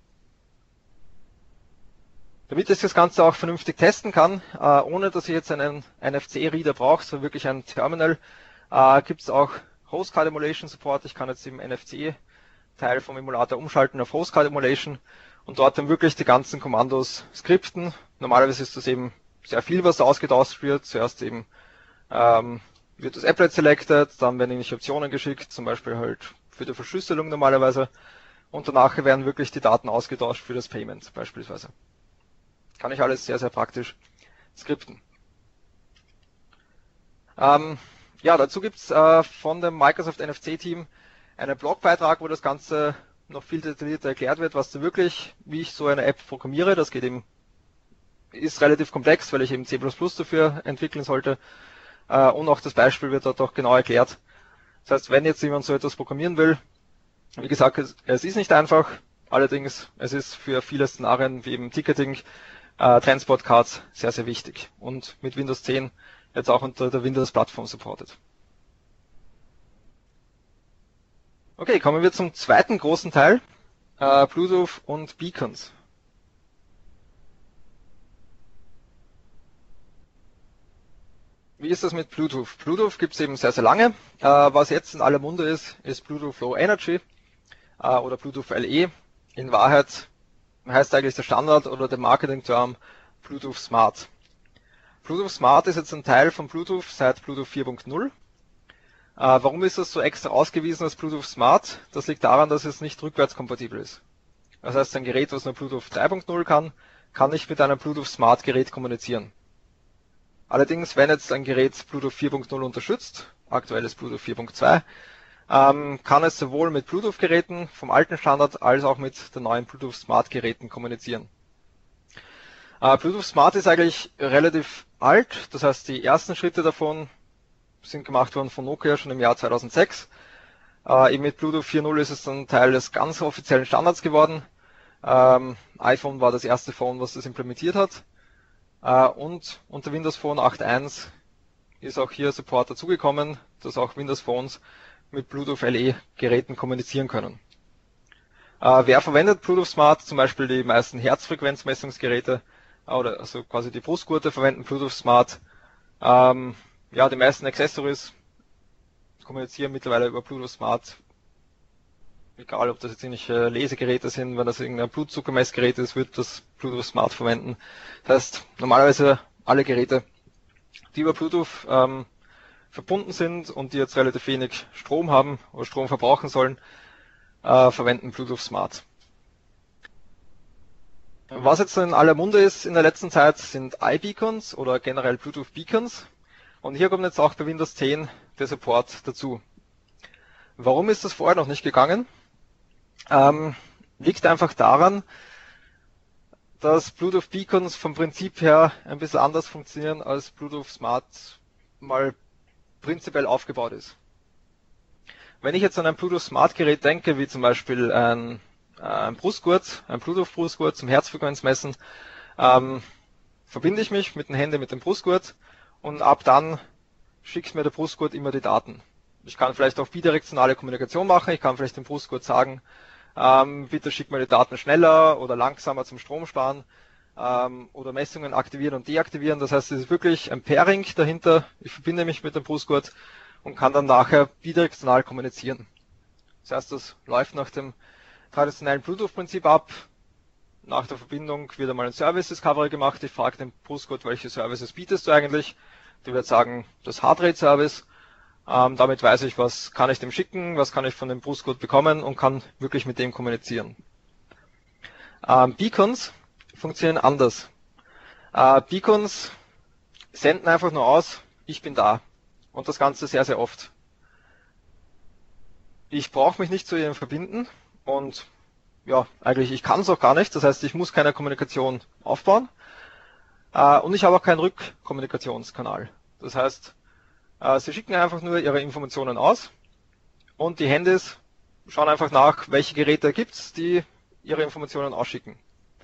Damit ich das Ganze auch vernünftig testen kann, äh, ohne dass ich jetzt einen N F C-Reader brauche, sondern wirklich ein Terminal, äh, gibt es auch Host Card Emulation Support. Ich kann jetzt im N F C-Teil vom Emulator umschalten auf Host Card Emulation und dort dann wirklich die ganzen Kommandos skripten. Normalerweise ist das eben sehr viel, was da ausgetauscht wird. Zuerst eben ähm, wird das Applet selected, dann werden irgendwelche Optionen geschickt, zum Beispiel halt für die Verschlüsselung normalerweise. Und danach werden wirklich die Daten ausgetauscht für das Payment beispielsweise. Kann ich alles sehr, sehr praktisch skripten. Ähm, ja, dazu gibt es äh, von dem Microsoft N F C-Team einen Blogbeitrag, wo das Ganze noch viel detaillierter erklärt wird, was da wirklich, wie ich so eine App programmiere. Das geht eben, ist relativ komplex, weil ich eben C plus plus dafür entwickeln sollte. Äh, und auch das Beispiel wird dort auch genau erklärt. Das heißt, wenn jetzt jemand so etwas programmieren will, wie gesagt, es, es ist nicht einfach. Allerdings, es ist für viele Szenarien wie eben Ticketing, äh, Transport Cards sehr, sehr wichtig. Und mit Windows zehn jetzt auch unter der Windows-Plattform supported. Okay, kommen wir zum zweiten großen Teil, äh, Bluetooth und Beacons. Wie ist das mit Bluetooth? Bluetooth gibt es eben sehr, sehr lange. Äh, was jetzt in aller Munde ist, ist Bluetooth Low Energy äh, oder Bluetooth L E. In Wahrheit heißt eigentlich der Standard oder der Marketing-Term Bluetooth Smart. Bluetooth Smart ist jetzt ein Teil von Bluetooth seit Bluetooth vier Punkt null. Äh, warum ist das so extra ausgewiesen als Bluetooth Smart? Das liegt daran, dass es nicht rückwärtskompatibel ist. Das heißt, ein Gerät, was nur Bluetooth drei Punkt null kann, kann nicht mit einem Bluetooth Smart Gerät kommunizieren. Allerdings, wenn jetzt ein Gerät Bluetooth vier Punkt null unterstützt, aktuelles Bluetooth vier Punkt zwei, ähm, kann es sowohl mit Bluetooth-Geräten vom alten Standard als auch mit den neuen Bluetooth Smart-Geräten kommunizieren. Äh, Bluetooth Smart ist eigentlich relativ alt, das heißt, die ersten Schritte davon sind gemacht worden von Nokia schon im Jahr zweitausendsechs. Äh, eben mit Bluetooth vier Punkt null ist es dann Teil des ganz offiziellen Standards geworden. Ähm, iPhone war das erste Phone, was das implementiert hat. Und unter Windows Phone acht Punkt eins ist auch hier Support dazugekommen, dass auch Windows Phones mit Bluetooth L E Geräten kommunizieren können. Äh, wer verwendet Bluetooth Smart? Zum Beispiel die meisten Herzfrequenzmessungsgeräte oder also quasi die Brustgurte verwenden Bluetooth Smart. Ähm, ja, die meisten Accessories kommunizieren mittlerweile über Bluetooth Smart. Egal, ob das jetzt irgendwelche Lesegeräte sind, wenn das irgendein Blutzuckermessgerät ist, wird das Bluetooth Smart verwenden. Das heißt, normalerweise alle Geräte, die über Bluetooth ähm, verbunden sind und die jetzt relativ wenig Strom haben oder Strom verbrauchen sollen, äh, verwenden Bluetooth Smart. Was jetzt in aller Munde ist in der letzten Zeit, sind iBeacons oder generell Bluetooth Beacons. Und hier kommt jetzt auch bei Windows zehn der Support dazu. Warum ist das vorher noch nicht gegangen? Ähm, liegt einfach daran, dass Bluetooth Beacons vom Prinzip her ein bisschen anders funktionieren, als Bluetooth Smart mal prinzipiell aufgebaut ist. Wenn ich jetzt an ein Bluetooth Smart Gerät denke, wie zum Beispiel ein, ein Brustgurt, ein Bluetooth Brustgurt zum Herzfrequenzmessen, ähm, verbinde ich mich mit den Händen mit dem Brustgurt und ab dann schickt mir der Brustgurt immer die Daten. Ich kann vielleicht auch bidirektionale Kommunikation machen, ich kann vielleicht dem Brustgurt sagen, ähm, bitte schick mir die Daten schneller oder langsamer zum Stromsparen ähm, oder Messungen aktivieren und deaktivieren. Das heißt, es ist wirklich ein Pairing dahinter. Ich verbinde mich mit dem Brustgurt und kann dann nachher bidirektional kommunizieren. Das heißt, das läuft nach dem traditionellen Bluetooth-Prinzip ab. Nach der Verbindung wird einmal ein Service Discovery gemacht. Ich frage den Brustgurt, welche Services bietest du eigentlich? Der wird sagen, das Heartrate-Service. Ähm, damit weiß ich, was kann ich dem schicken, was kann ich von dem Brustgurt bekommen und kann wirklich mit dem kommunizieren. Ähm, Beacons funktionieren anders. Äh, Beacons senden einfach nur aus, ich bin da. Und das Ganze sehr, sehr oft. Ich brauche mich nicht zu ihnen verbinden und ja, eigentlich ich kann es auch gar nicht. Das heißt, ich muss keine Kommunikation aufbauen äh, und ich habe auch keinen Rückkommunikationskanal. Das heißt, Sie schicken einfach nur ihre Informationen aus und die Handys schauen einfach nach, welche Geräte gibt es, die ihre Informationen ausschicken.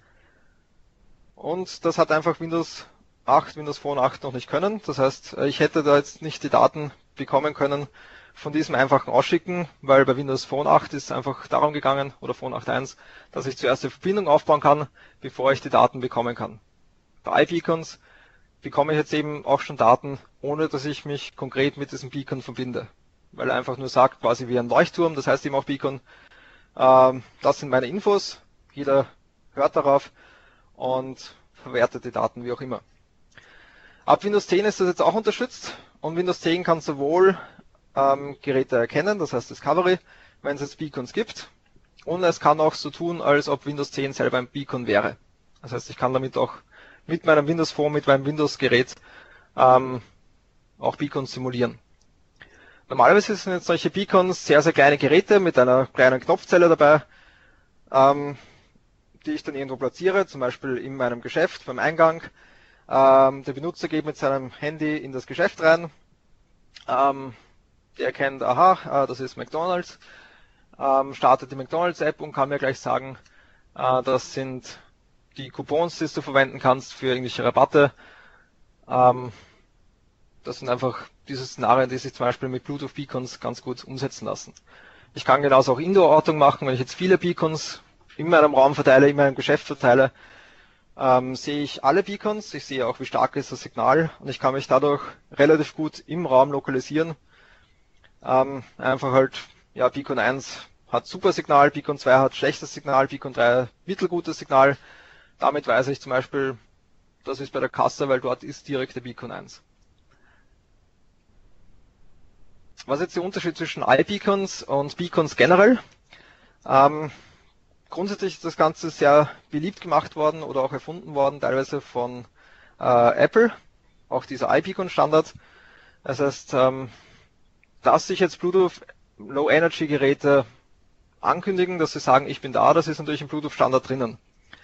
Und das hat einfach Windows acht, Windows Phone acht noch nicht können. Das heißt, ich hätte da jetzt nicht die Daten bekommen können von diesem einfachen Ausschicken, weil bei Windows Phone acht ist es einfach darum gegangen, oder Phone acht Punkt eins, dass ich zuerst die Verbindung aufbauen kann, bevor ich die Daten bekommen kann. Bei iBeacons bekomme ich jetzt eben auch schon Daten, ohne dass ich mich konkret mit diesem Beacon verbinde. Weil er einfach nur sagt, quasi wie ein Leuchtturm, das heißt eben auch Beacon, ähm, das sind meine Infos, jeder hört darauf und verwertet die Daten wie auch immer. Ab Windows zehn ist das jetzt auch unterstützt und Windows zehn kann sowohl ähm, Geräte erkennen, das heißt Discovery, wenn es jetzt Beacons gibt, und es kann auch so tun, als ob Windows zehn selber ein Beacon wäre. Das heißt, ich kann damit auch mit meinem Windows Phone, mit meinem Windows-Gerät ähm, auch Beacons simulieren. Normalerweise sind jetzt solche Beacons sehr, sehr kleine Geräte mit einer kleinen Knopfzelle dabei, ähm, die ich dann irgendwo platziere, zum Beispiel in meinem Geschäft beim Eingang. Ähm, der Benutzer geht mit seinem Handy in das Geschäft rein, ähm, der erkennt, aha, äh, das ist McDonald's, ähm, startet die McDonald's-App und kann mir gleich sagen, äh, das sind die Coupons, die du verwenden kannst für irgendwelche Rabatte. Ähm, das sind einfach diese Szenarien, die sich zum Beispiel mit Bluetooth Beacons ganz gut umsetzen lassen. Ich kann genauso auch Indoor-Ortung machen, wenn ich jetzt viele Beacons in meinem Raum verteile, in meinem Geschäft verteile, ähm, sehe ich alle Beacons, ich sehe auch, wie stark ist das Signal und ich kann mich dadurch relativ gut im Raum lokalisieren. Ähm, einfach halt, ja, Beacon eins hat super Signal, Beacon zwei hat schlechtes Signal, Beacon drei mittelgutes Signal. Damit weiß ich zum Beispiel, das ist bei der Kasse, weil dort ist direkt der Beacon eins. Was ist jetzt der Unterschied zwischen iBeacons und Beacons generell? Ähm, grundsätzlich ist das Ganze sehr beliebt gemacht worden oder auch erfunden worden, teilweise von äh, Apple, auch dieser iBeacon-Standard. Das heißt, ähm, dass sich jetzt Bluetooth Low-Energy-Geräte ankündigen, dass sie sagen, ich bin da, das ist natürlich im Bluetooth-Standard drinnen.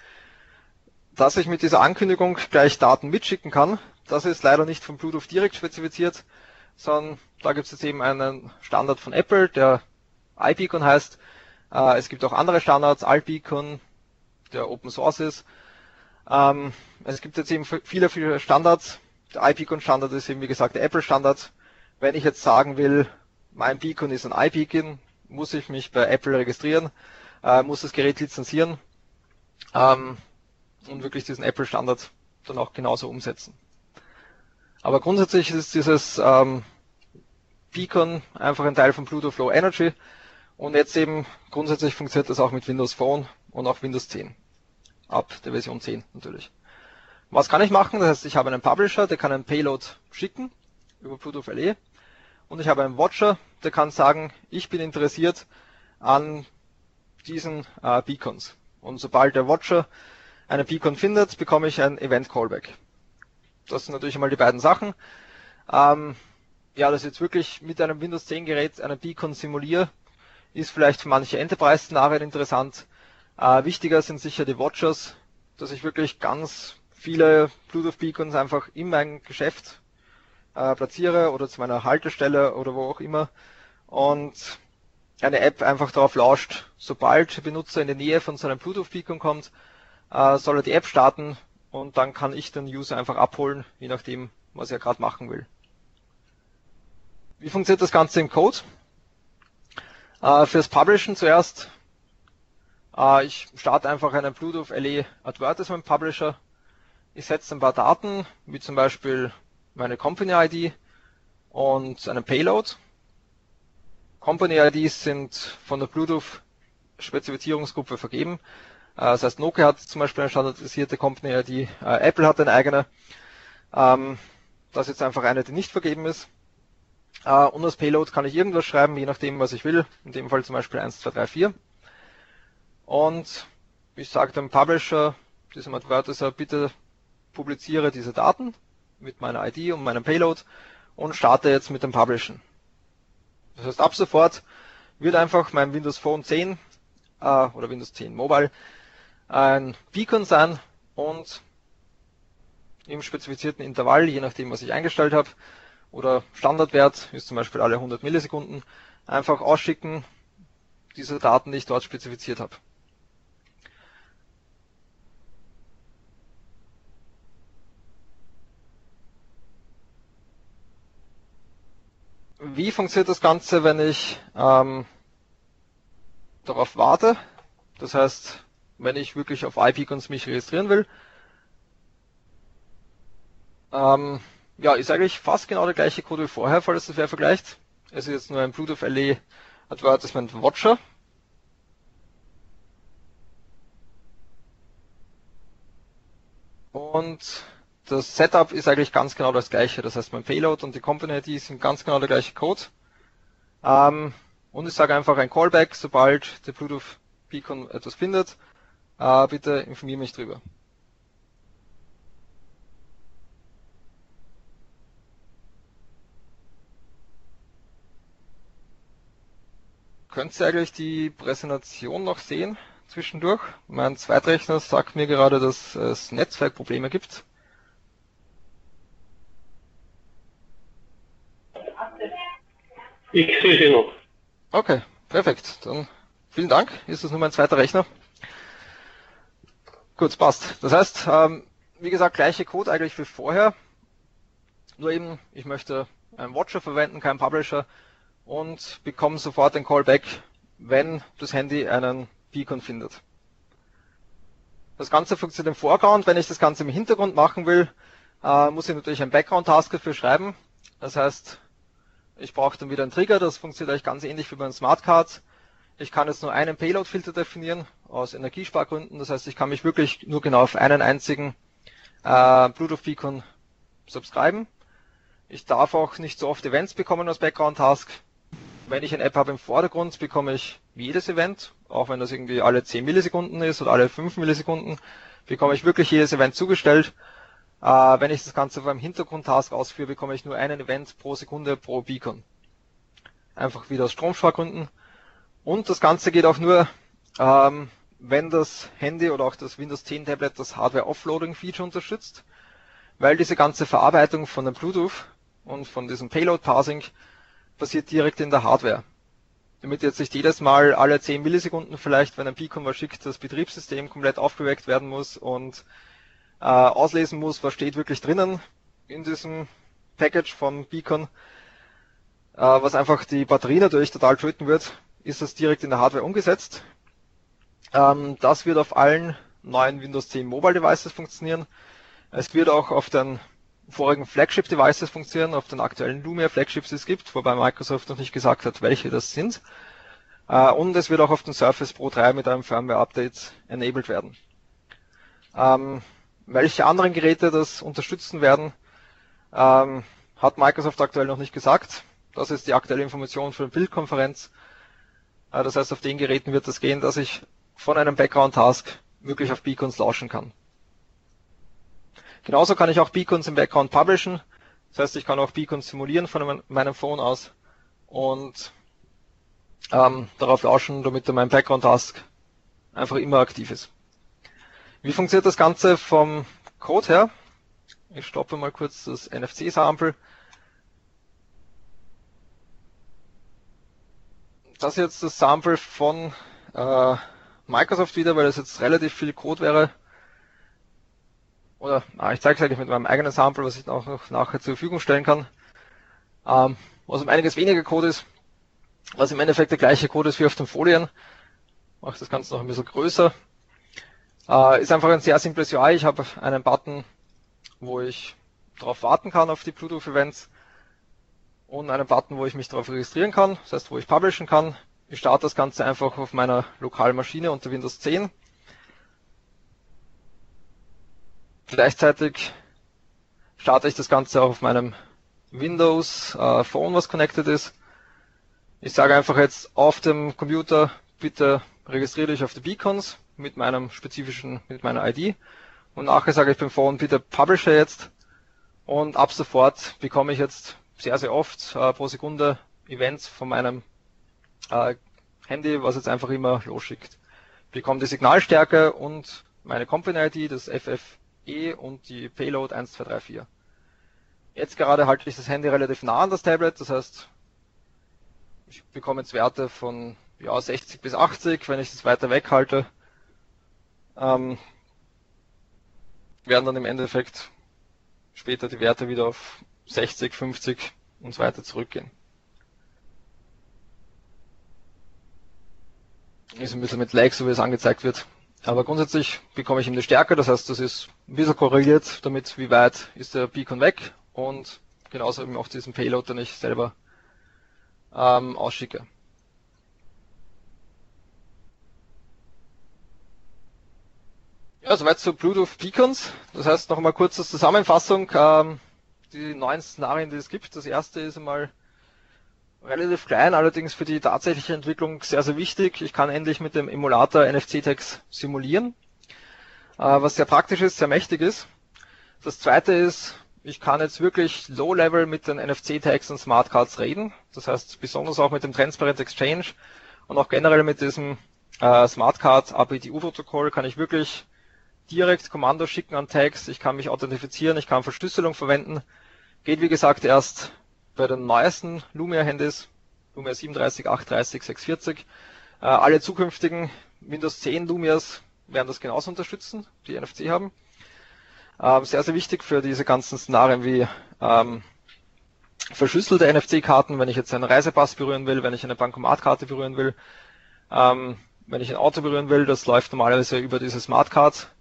Dass ich mit dieser Ankündigung gleich Daten mitschicken kann, das ist leider nicht von Bluetooth direkt spezifiziert, sondern da gibt es jetzt eben einen Standard von Apple, der iBeacon heißt. Äh, es gibt auch andere Standards, Altbeacon, der Open Source ist. Ähm, es gibt jetzt eben viele, viele Standards. Der iBeacon-Standard ist eben, wie gesagt, der Apple-Standard. Wenn ich jetzt sagen will, mein Beacon ist ein iBeacon, muss ich mich bei Apple registrieren, äh, muss das Gerät lizenzieren ähm, und wirklich diesen Apple-Standard dann auch genauso umsetzen. Aber grundsätzlich ist dieses ähm, Beacon einfach ein Teil von Bluetooth Low Energy und jetzt eben grundsätzlich funktioniert das auch mit Windows Phone und auch Windows zehn. Ab der Version zehn natürlich. Was kann ich machen? Das heißt, ich habe einen Publisher, der kann einen Payload schicken über Bluetooth L E und ich habe einen Watcher, der kann sagen, ich bin interessiert an diesen äh, Beacons. Und sobald der Watcher einen Beacon findet, bekomme ich ein Event Callback. Das sind natürlich einmal die beiden Sachen. Ähm, ja, dass ich jetzt wirklich mit einem Windows zehn Gerät einen Beacon simuliere, ist vielleicht für manche Enterprise-Szenarien interessant. Äh, wichtiger sind sicher die Watchers, dass ich wirklich ganz viele Bluetooth-Beacons einfach in mein Geschäft äh, platziere oder zu meiner Haltestelle oder wo auch immer und eine App einfach darauf lauscht, sobald der Benutzer in die Nähe von so einem Bluetooth-Beacon kommt, äh, soll er die App starten und dann kann ich den User einfach abholen, je nachdem, was er gerade machen will. Wie funktioniert das Ganze im Code? Äh, fürs Publishen zuerst, äh, ich starte einfach einen Bluetooth L E Advertisement Publisher. Ich setze ein paar Daten, wie zum Beispiel meine Company I D und einen Payload. Company I Ds sind von der Bluetooth Spezifizierungsgruppe vergeben. Äh, das heißt, Nokia hat zum Beispiel eine standardisierte Company I D, äh, Apple hat eine eigene. Ähm, das ist jetzt einfach eine, die nicht vergeben ist. Uh, und als Payload kann ich irgendwas schreiben, je nachdem, was ich will. In dem Fall zum Beispiel eins, zwei, drei, vier. Und ich sage dem Publisher, diesem Advertiser, bitte publiziere diese Daten mit meiner I D und meinem Payload und starte jetzt mit dem Publishen. Das heißt, ab sofort wird einfach mein Windows Phone zehn uh, oder Windows zehn Mobile ein Beacon sein und im spezifizierten Intervall, je nachdem, was ich eingestellt habe, oder Standardwert ist zum Beispiel alle hundert Millisekunden, einfach ausschicken, diese Daten, die ich dort spezifiziert habe. Wie funktioniert das Ganze, wenn ich ähm, darauf warte? Das heißt, wenn ich wirklich auf iBeacons mich registrieren will, ähm, ja, ist eigentlich fast genau der gleiche Code wie vorher, falls das wer vergleicht. Es ist jetzt nur ein Bluetooth L E Advertisement Watcher. Und das Setup ist eigentlich ganz genau das gleiche. Das heißt, mein Payload und die Company I D sind ganz genau der gleiche Code. Ähm, und ich sage einfach ein Callback, sobald der Bluetooth Beacon etwas findet. Äh, bitte informiere mich drüber. Könnt ihr eigentlich die Präsentation noch sehen zwischendurch? Mein Zweitrechner sagt mir gerade, dass es Netzwerkprobleme gibt. Ich sehe sie noch. Okay, perfekt. Dann vielen Dank. Ist das nur mein zweiter Rechner? Gut, passt. Das heißt, ähm, wie gesagt, gleiche Code eigentlich wie vorher. Nur eben, ich möchte einen Watcher verwenden, keinen Publisher. Und bekomme sofort ein Callback, wenn das Handy einen Beacon findet. Das Ganze funktioniert im Foreground. Wenn ich das Ganze im Hintergrund machen will, äh, muss ich natürlich einen Background-Task dafür schreiben. Das heißt, ich brauche dann wieder einen Trigger. Das funktioniert eigentlich ganz ähnlich wie beim Smartcard. Ich kann jetzt nur einen Payload-Filter definieren, aus Energiespargründen. Das heißt, ich kann mich wirklich nur genau auf einen einzigen äh, Bluetooth-Beacon subscriben. Ich darf auch nicht so oft Events bekommen als Background-Task. Wenn ich eine App habe im Vordergrund, bekomme ich jedes Event, auch wenn das irgendwie alle zehn Millisekunden ist oder alle fünf Millisekunden, bekomme ich wirklich jedes Event zugestellt. Äh, wenn ich das Ganze beim Hintergrund-Task ausführe, bekomme ich nur einen Event pro Sekunde pro Beacon. Einfach wieder aus Stromspargründen. Und das Ganze geht auch nur, ähm, wenn das Handy oder auch das Windows zehn Tablet das Hardware-Offloading-Feature unterstützt, weil diese ganze Verarbeitung von dem Bluetooth und von diesem Payload-Parsing passiert direkt in der Hardware. Damit jetzt nicht jedes Mal alle zehn Millisekunden vielleicht, wenn ein Beacon was schickt, das Betriebssystem komplett aufgeweckt werden muss und äh, auslesen muss, was steht wirklich drinnen in diesem Package vom Beacon, äh, was einfach die Batterie natürlich total töten wird, ist das direkt in der Hardware umgesetzt. Ähm, das wird auf allen neuen Windows zehn Mobile Devices funktionieren. Es wird auch auf den vorigen Flagship Devices funktionieren, auf den aktuellen Lumia Flagships, die es gibt, wobei Microsoft noch nicht gesagt hat, welche das sind. Äh, und es wird auch auf den Surface Pro drei mit einem Firmware-Update enabled werden. Ähm, welche anderen Geräte das unterstützen werden, ähm, hat Microsoft aktuell noch nicht gesagt. Das ist die aktuelle Information für die Bildkonferenz. Äh, das heißt, auf den Geräten wird es das gehen, dass ich von einem Background-Task wirklich auf Beacons launchen kann. Genauso kann ich auch Beacons im Background publishen. Das heißt, ich kann auch Beacons simulieren von meinem Phone aus und ähm, darauf lauschen, damit mein Background-Task einfach immer aktiv ist. Wie funktioniert das Ganze vom Code her? Ich stoppe mal kurz das N F C-Sample. Das ist jetzt das Sample von äh, Microsoft wieder, weil das jetzt relativ viel Code wäre. Oder ah, ich zeige es eigentlich mit meinem eigenen Sample, was ich auch noch nachher zur Verfügung stellen kann. Ähm, was um einiges weniger Code ist, was im Endeffekt der gleiche Code ist wie auf den Folien. Mache das Ganze noch ein bisschen größer. Äh, ist einfach ein sehr simples U I. Ich habe einen Button, wo ich darauf warten kann auf die Bluetooth-Events und einen Button, wo ich mich darauf registrieren kann, das heißt, wo ich publishen kann. Ich starte das Ganze einfach auf meiner lokalen Maschine unter Windows zehn. Gleichzeitig starte ich das Ganze auch auf meinem Windows äh, Phone, was connected ist. Ich sage einfach jetzt auf dem Computer, bitte registriere dich auf die Beacons mit meinem spezifischen, mit meiner I D. Und nachher sage ich beim Phone, bitte publishe jetzt. Und ab sofort bekomme ich jetzt sehr, sehr oft äh, pro Sekunde Events von meinem äh, Handy, was jetzt einfach immer losschickt. Ich bekomme die Signalstärke und meine Company I D, das F F E und die Payload eins zwei drei vier. Jetzt gerade halte ich das Handy relativ nah an das Tablet, das heißt, ich bekomme jetzt Werte von ja, sechzig bis achtzig, wenn ich das weiter weg halte, ähm, werden dann im Endeffekt später die Werte wieder auf sechzig, fünfzig und so weiter zurückgehen. Ist ein bisschen mit Lag, so wie es angezeigt wird. Aber grundsätzlich bekomme ich ihm eine Stärke, das heißt, das ist ein bisschen korreliert damit, wie weit ist der Beacon weg und genauso eben auch diesen Payload, den ich selber ähm, ausschicke. Ja, soweit zu Bluetooth Beacons. Das heißt, noch einmal kurz als Zusammenfassung, ähm, die neuen Szenarien, die es gibt. Das erste ist einmal relativ klein, allerdings für die tatsächliche Entwicklung sehr, sehr wichtig. Ich kann endlich mit dem Emulator N F C-Tags simulieren, was sehr praktisch ist, sehr mächtig ist. Das zweite ist, ich kann jetzt wirklich Low-Level mit den N F C-Tags und Smartcards reden. Das heißt, besonders auch mit dem Transparent Exchange und auch generell mit diesem äh, Smartcard A P I D U-Protokoll kann ich wirklich direkt Kommandos schicken an Tags. Ich kann mich authentifizieren, ich kann Verschlüsselung verwenden. Geht wie gesagt erst bei den neuesten Lumia-Handys, Lumia siebenunddreißig, achtunddreißig, sechshundertvierzig. Äh, alle zukünftigen Windows zehn Lumias werden das genauso unterstützen, die N F C haben. Ähm, sehr, sehr wichtig für diese ganzen Szenarien wie ähm, verschlüsselte N F C-Karten, wenn ich jetzt einen Reisepass berühren will, wenn ich eine Bankomatkarte berühren will, ähm, wenn ich ein Auto berühren will, das läuft normalerweise über diese Smartcard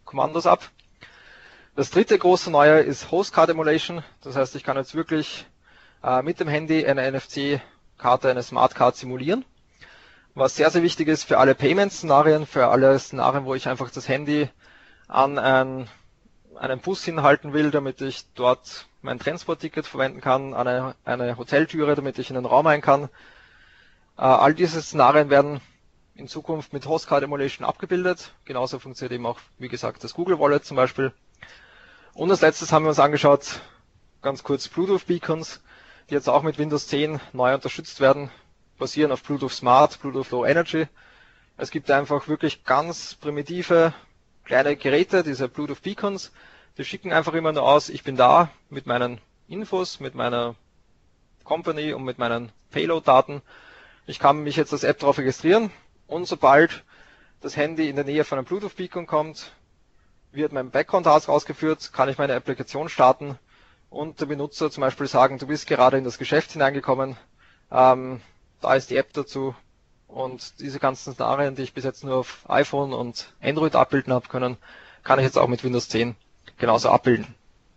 Kommandos ab. Das dritte große Neue ist Host Card Emulation. Das heißt, ich kann jetzt wirklich äh, mit dem Handy eine N F C-Karte, eine Smart Card simulieren. Was sehr, sehr wichtig ist für alle Payment-Szenarien, für alle Szenarien, wo ich einfach das Handy an ein, einen Bus hinhalten will, damit ich dort mein Transportticket verwenden kann, an eine, eine Hoteltüre, damit ich in den Raum ein kann. Äh, all diese Szenarien werden in Zukunft mit Host Card Emulation abgebildet. Genauso funktioniert eben auch, wie gesagt, das Google Wallet zum Beispiel. Und als letztes haben wir uns angeschaut, ganz kurz Bluetooth Beacons, die jetzt auch mit Windows zehn neu unterstützt werden, basieren auf Bluetooth Smart, Bluetooth Low Energy. Es gibt einfach wirklich ganz primitive kleine Geräte, diese Bluetooth Beacons, die schicken einfach immer nur aus, ich bin da mit meinen Infos, mit meiner Company und mit meinen Payload-Daten. Ich kann mich jetzt als App darauf registrieren und sobald das Handy in der Nähe von einem Bluetooth Beacon kommt, wird mein Background-Task ausgeführt, kann ich meine Applikation starten und der Benutzer zum Beispiel sagen, du bist gerade in das Geschäft hineingekommen, ähm, da ist die App dazu und diese ganzen Szenarien, die ich bis jetzt nur auf iPhone und Android abbilden habe können, kann ich jetzt auch mit Windows zehn genauso abbilden.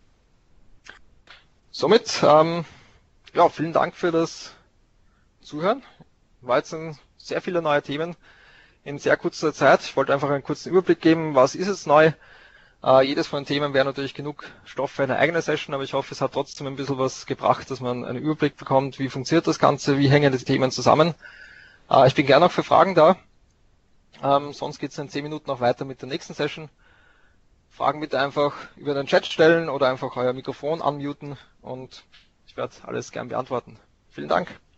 Somit, ähm, ja, vielen Dank für das Zuhören. War jetzt ein sehr viele neue Themen in sehr kurzer Zeit. Ich wollte einfach einen kurzen Überblick geben, was ist jetzt neu. Uh, jedes von den Themen wäre natürlich genug Stoff für eine eigene Session, aber ich hoffe, es hat trotzdem ein bisschen was gebracht, dass man einen Überblick bekommt, wie funktioniert das Ganze, wie hängen die Themen zusammen. Uh, ich bin gerne auch für Fragen da. Um, sonst geht es in zehn Minuten noch weiter mit der nächsten Session. Fragen bitte einfach über den Chat stellen oder einfach euer Mikrofon unmuten und ich werde alles gern beantworten. Vielen Dank.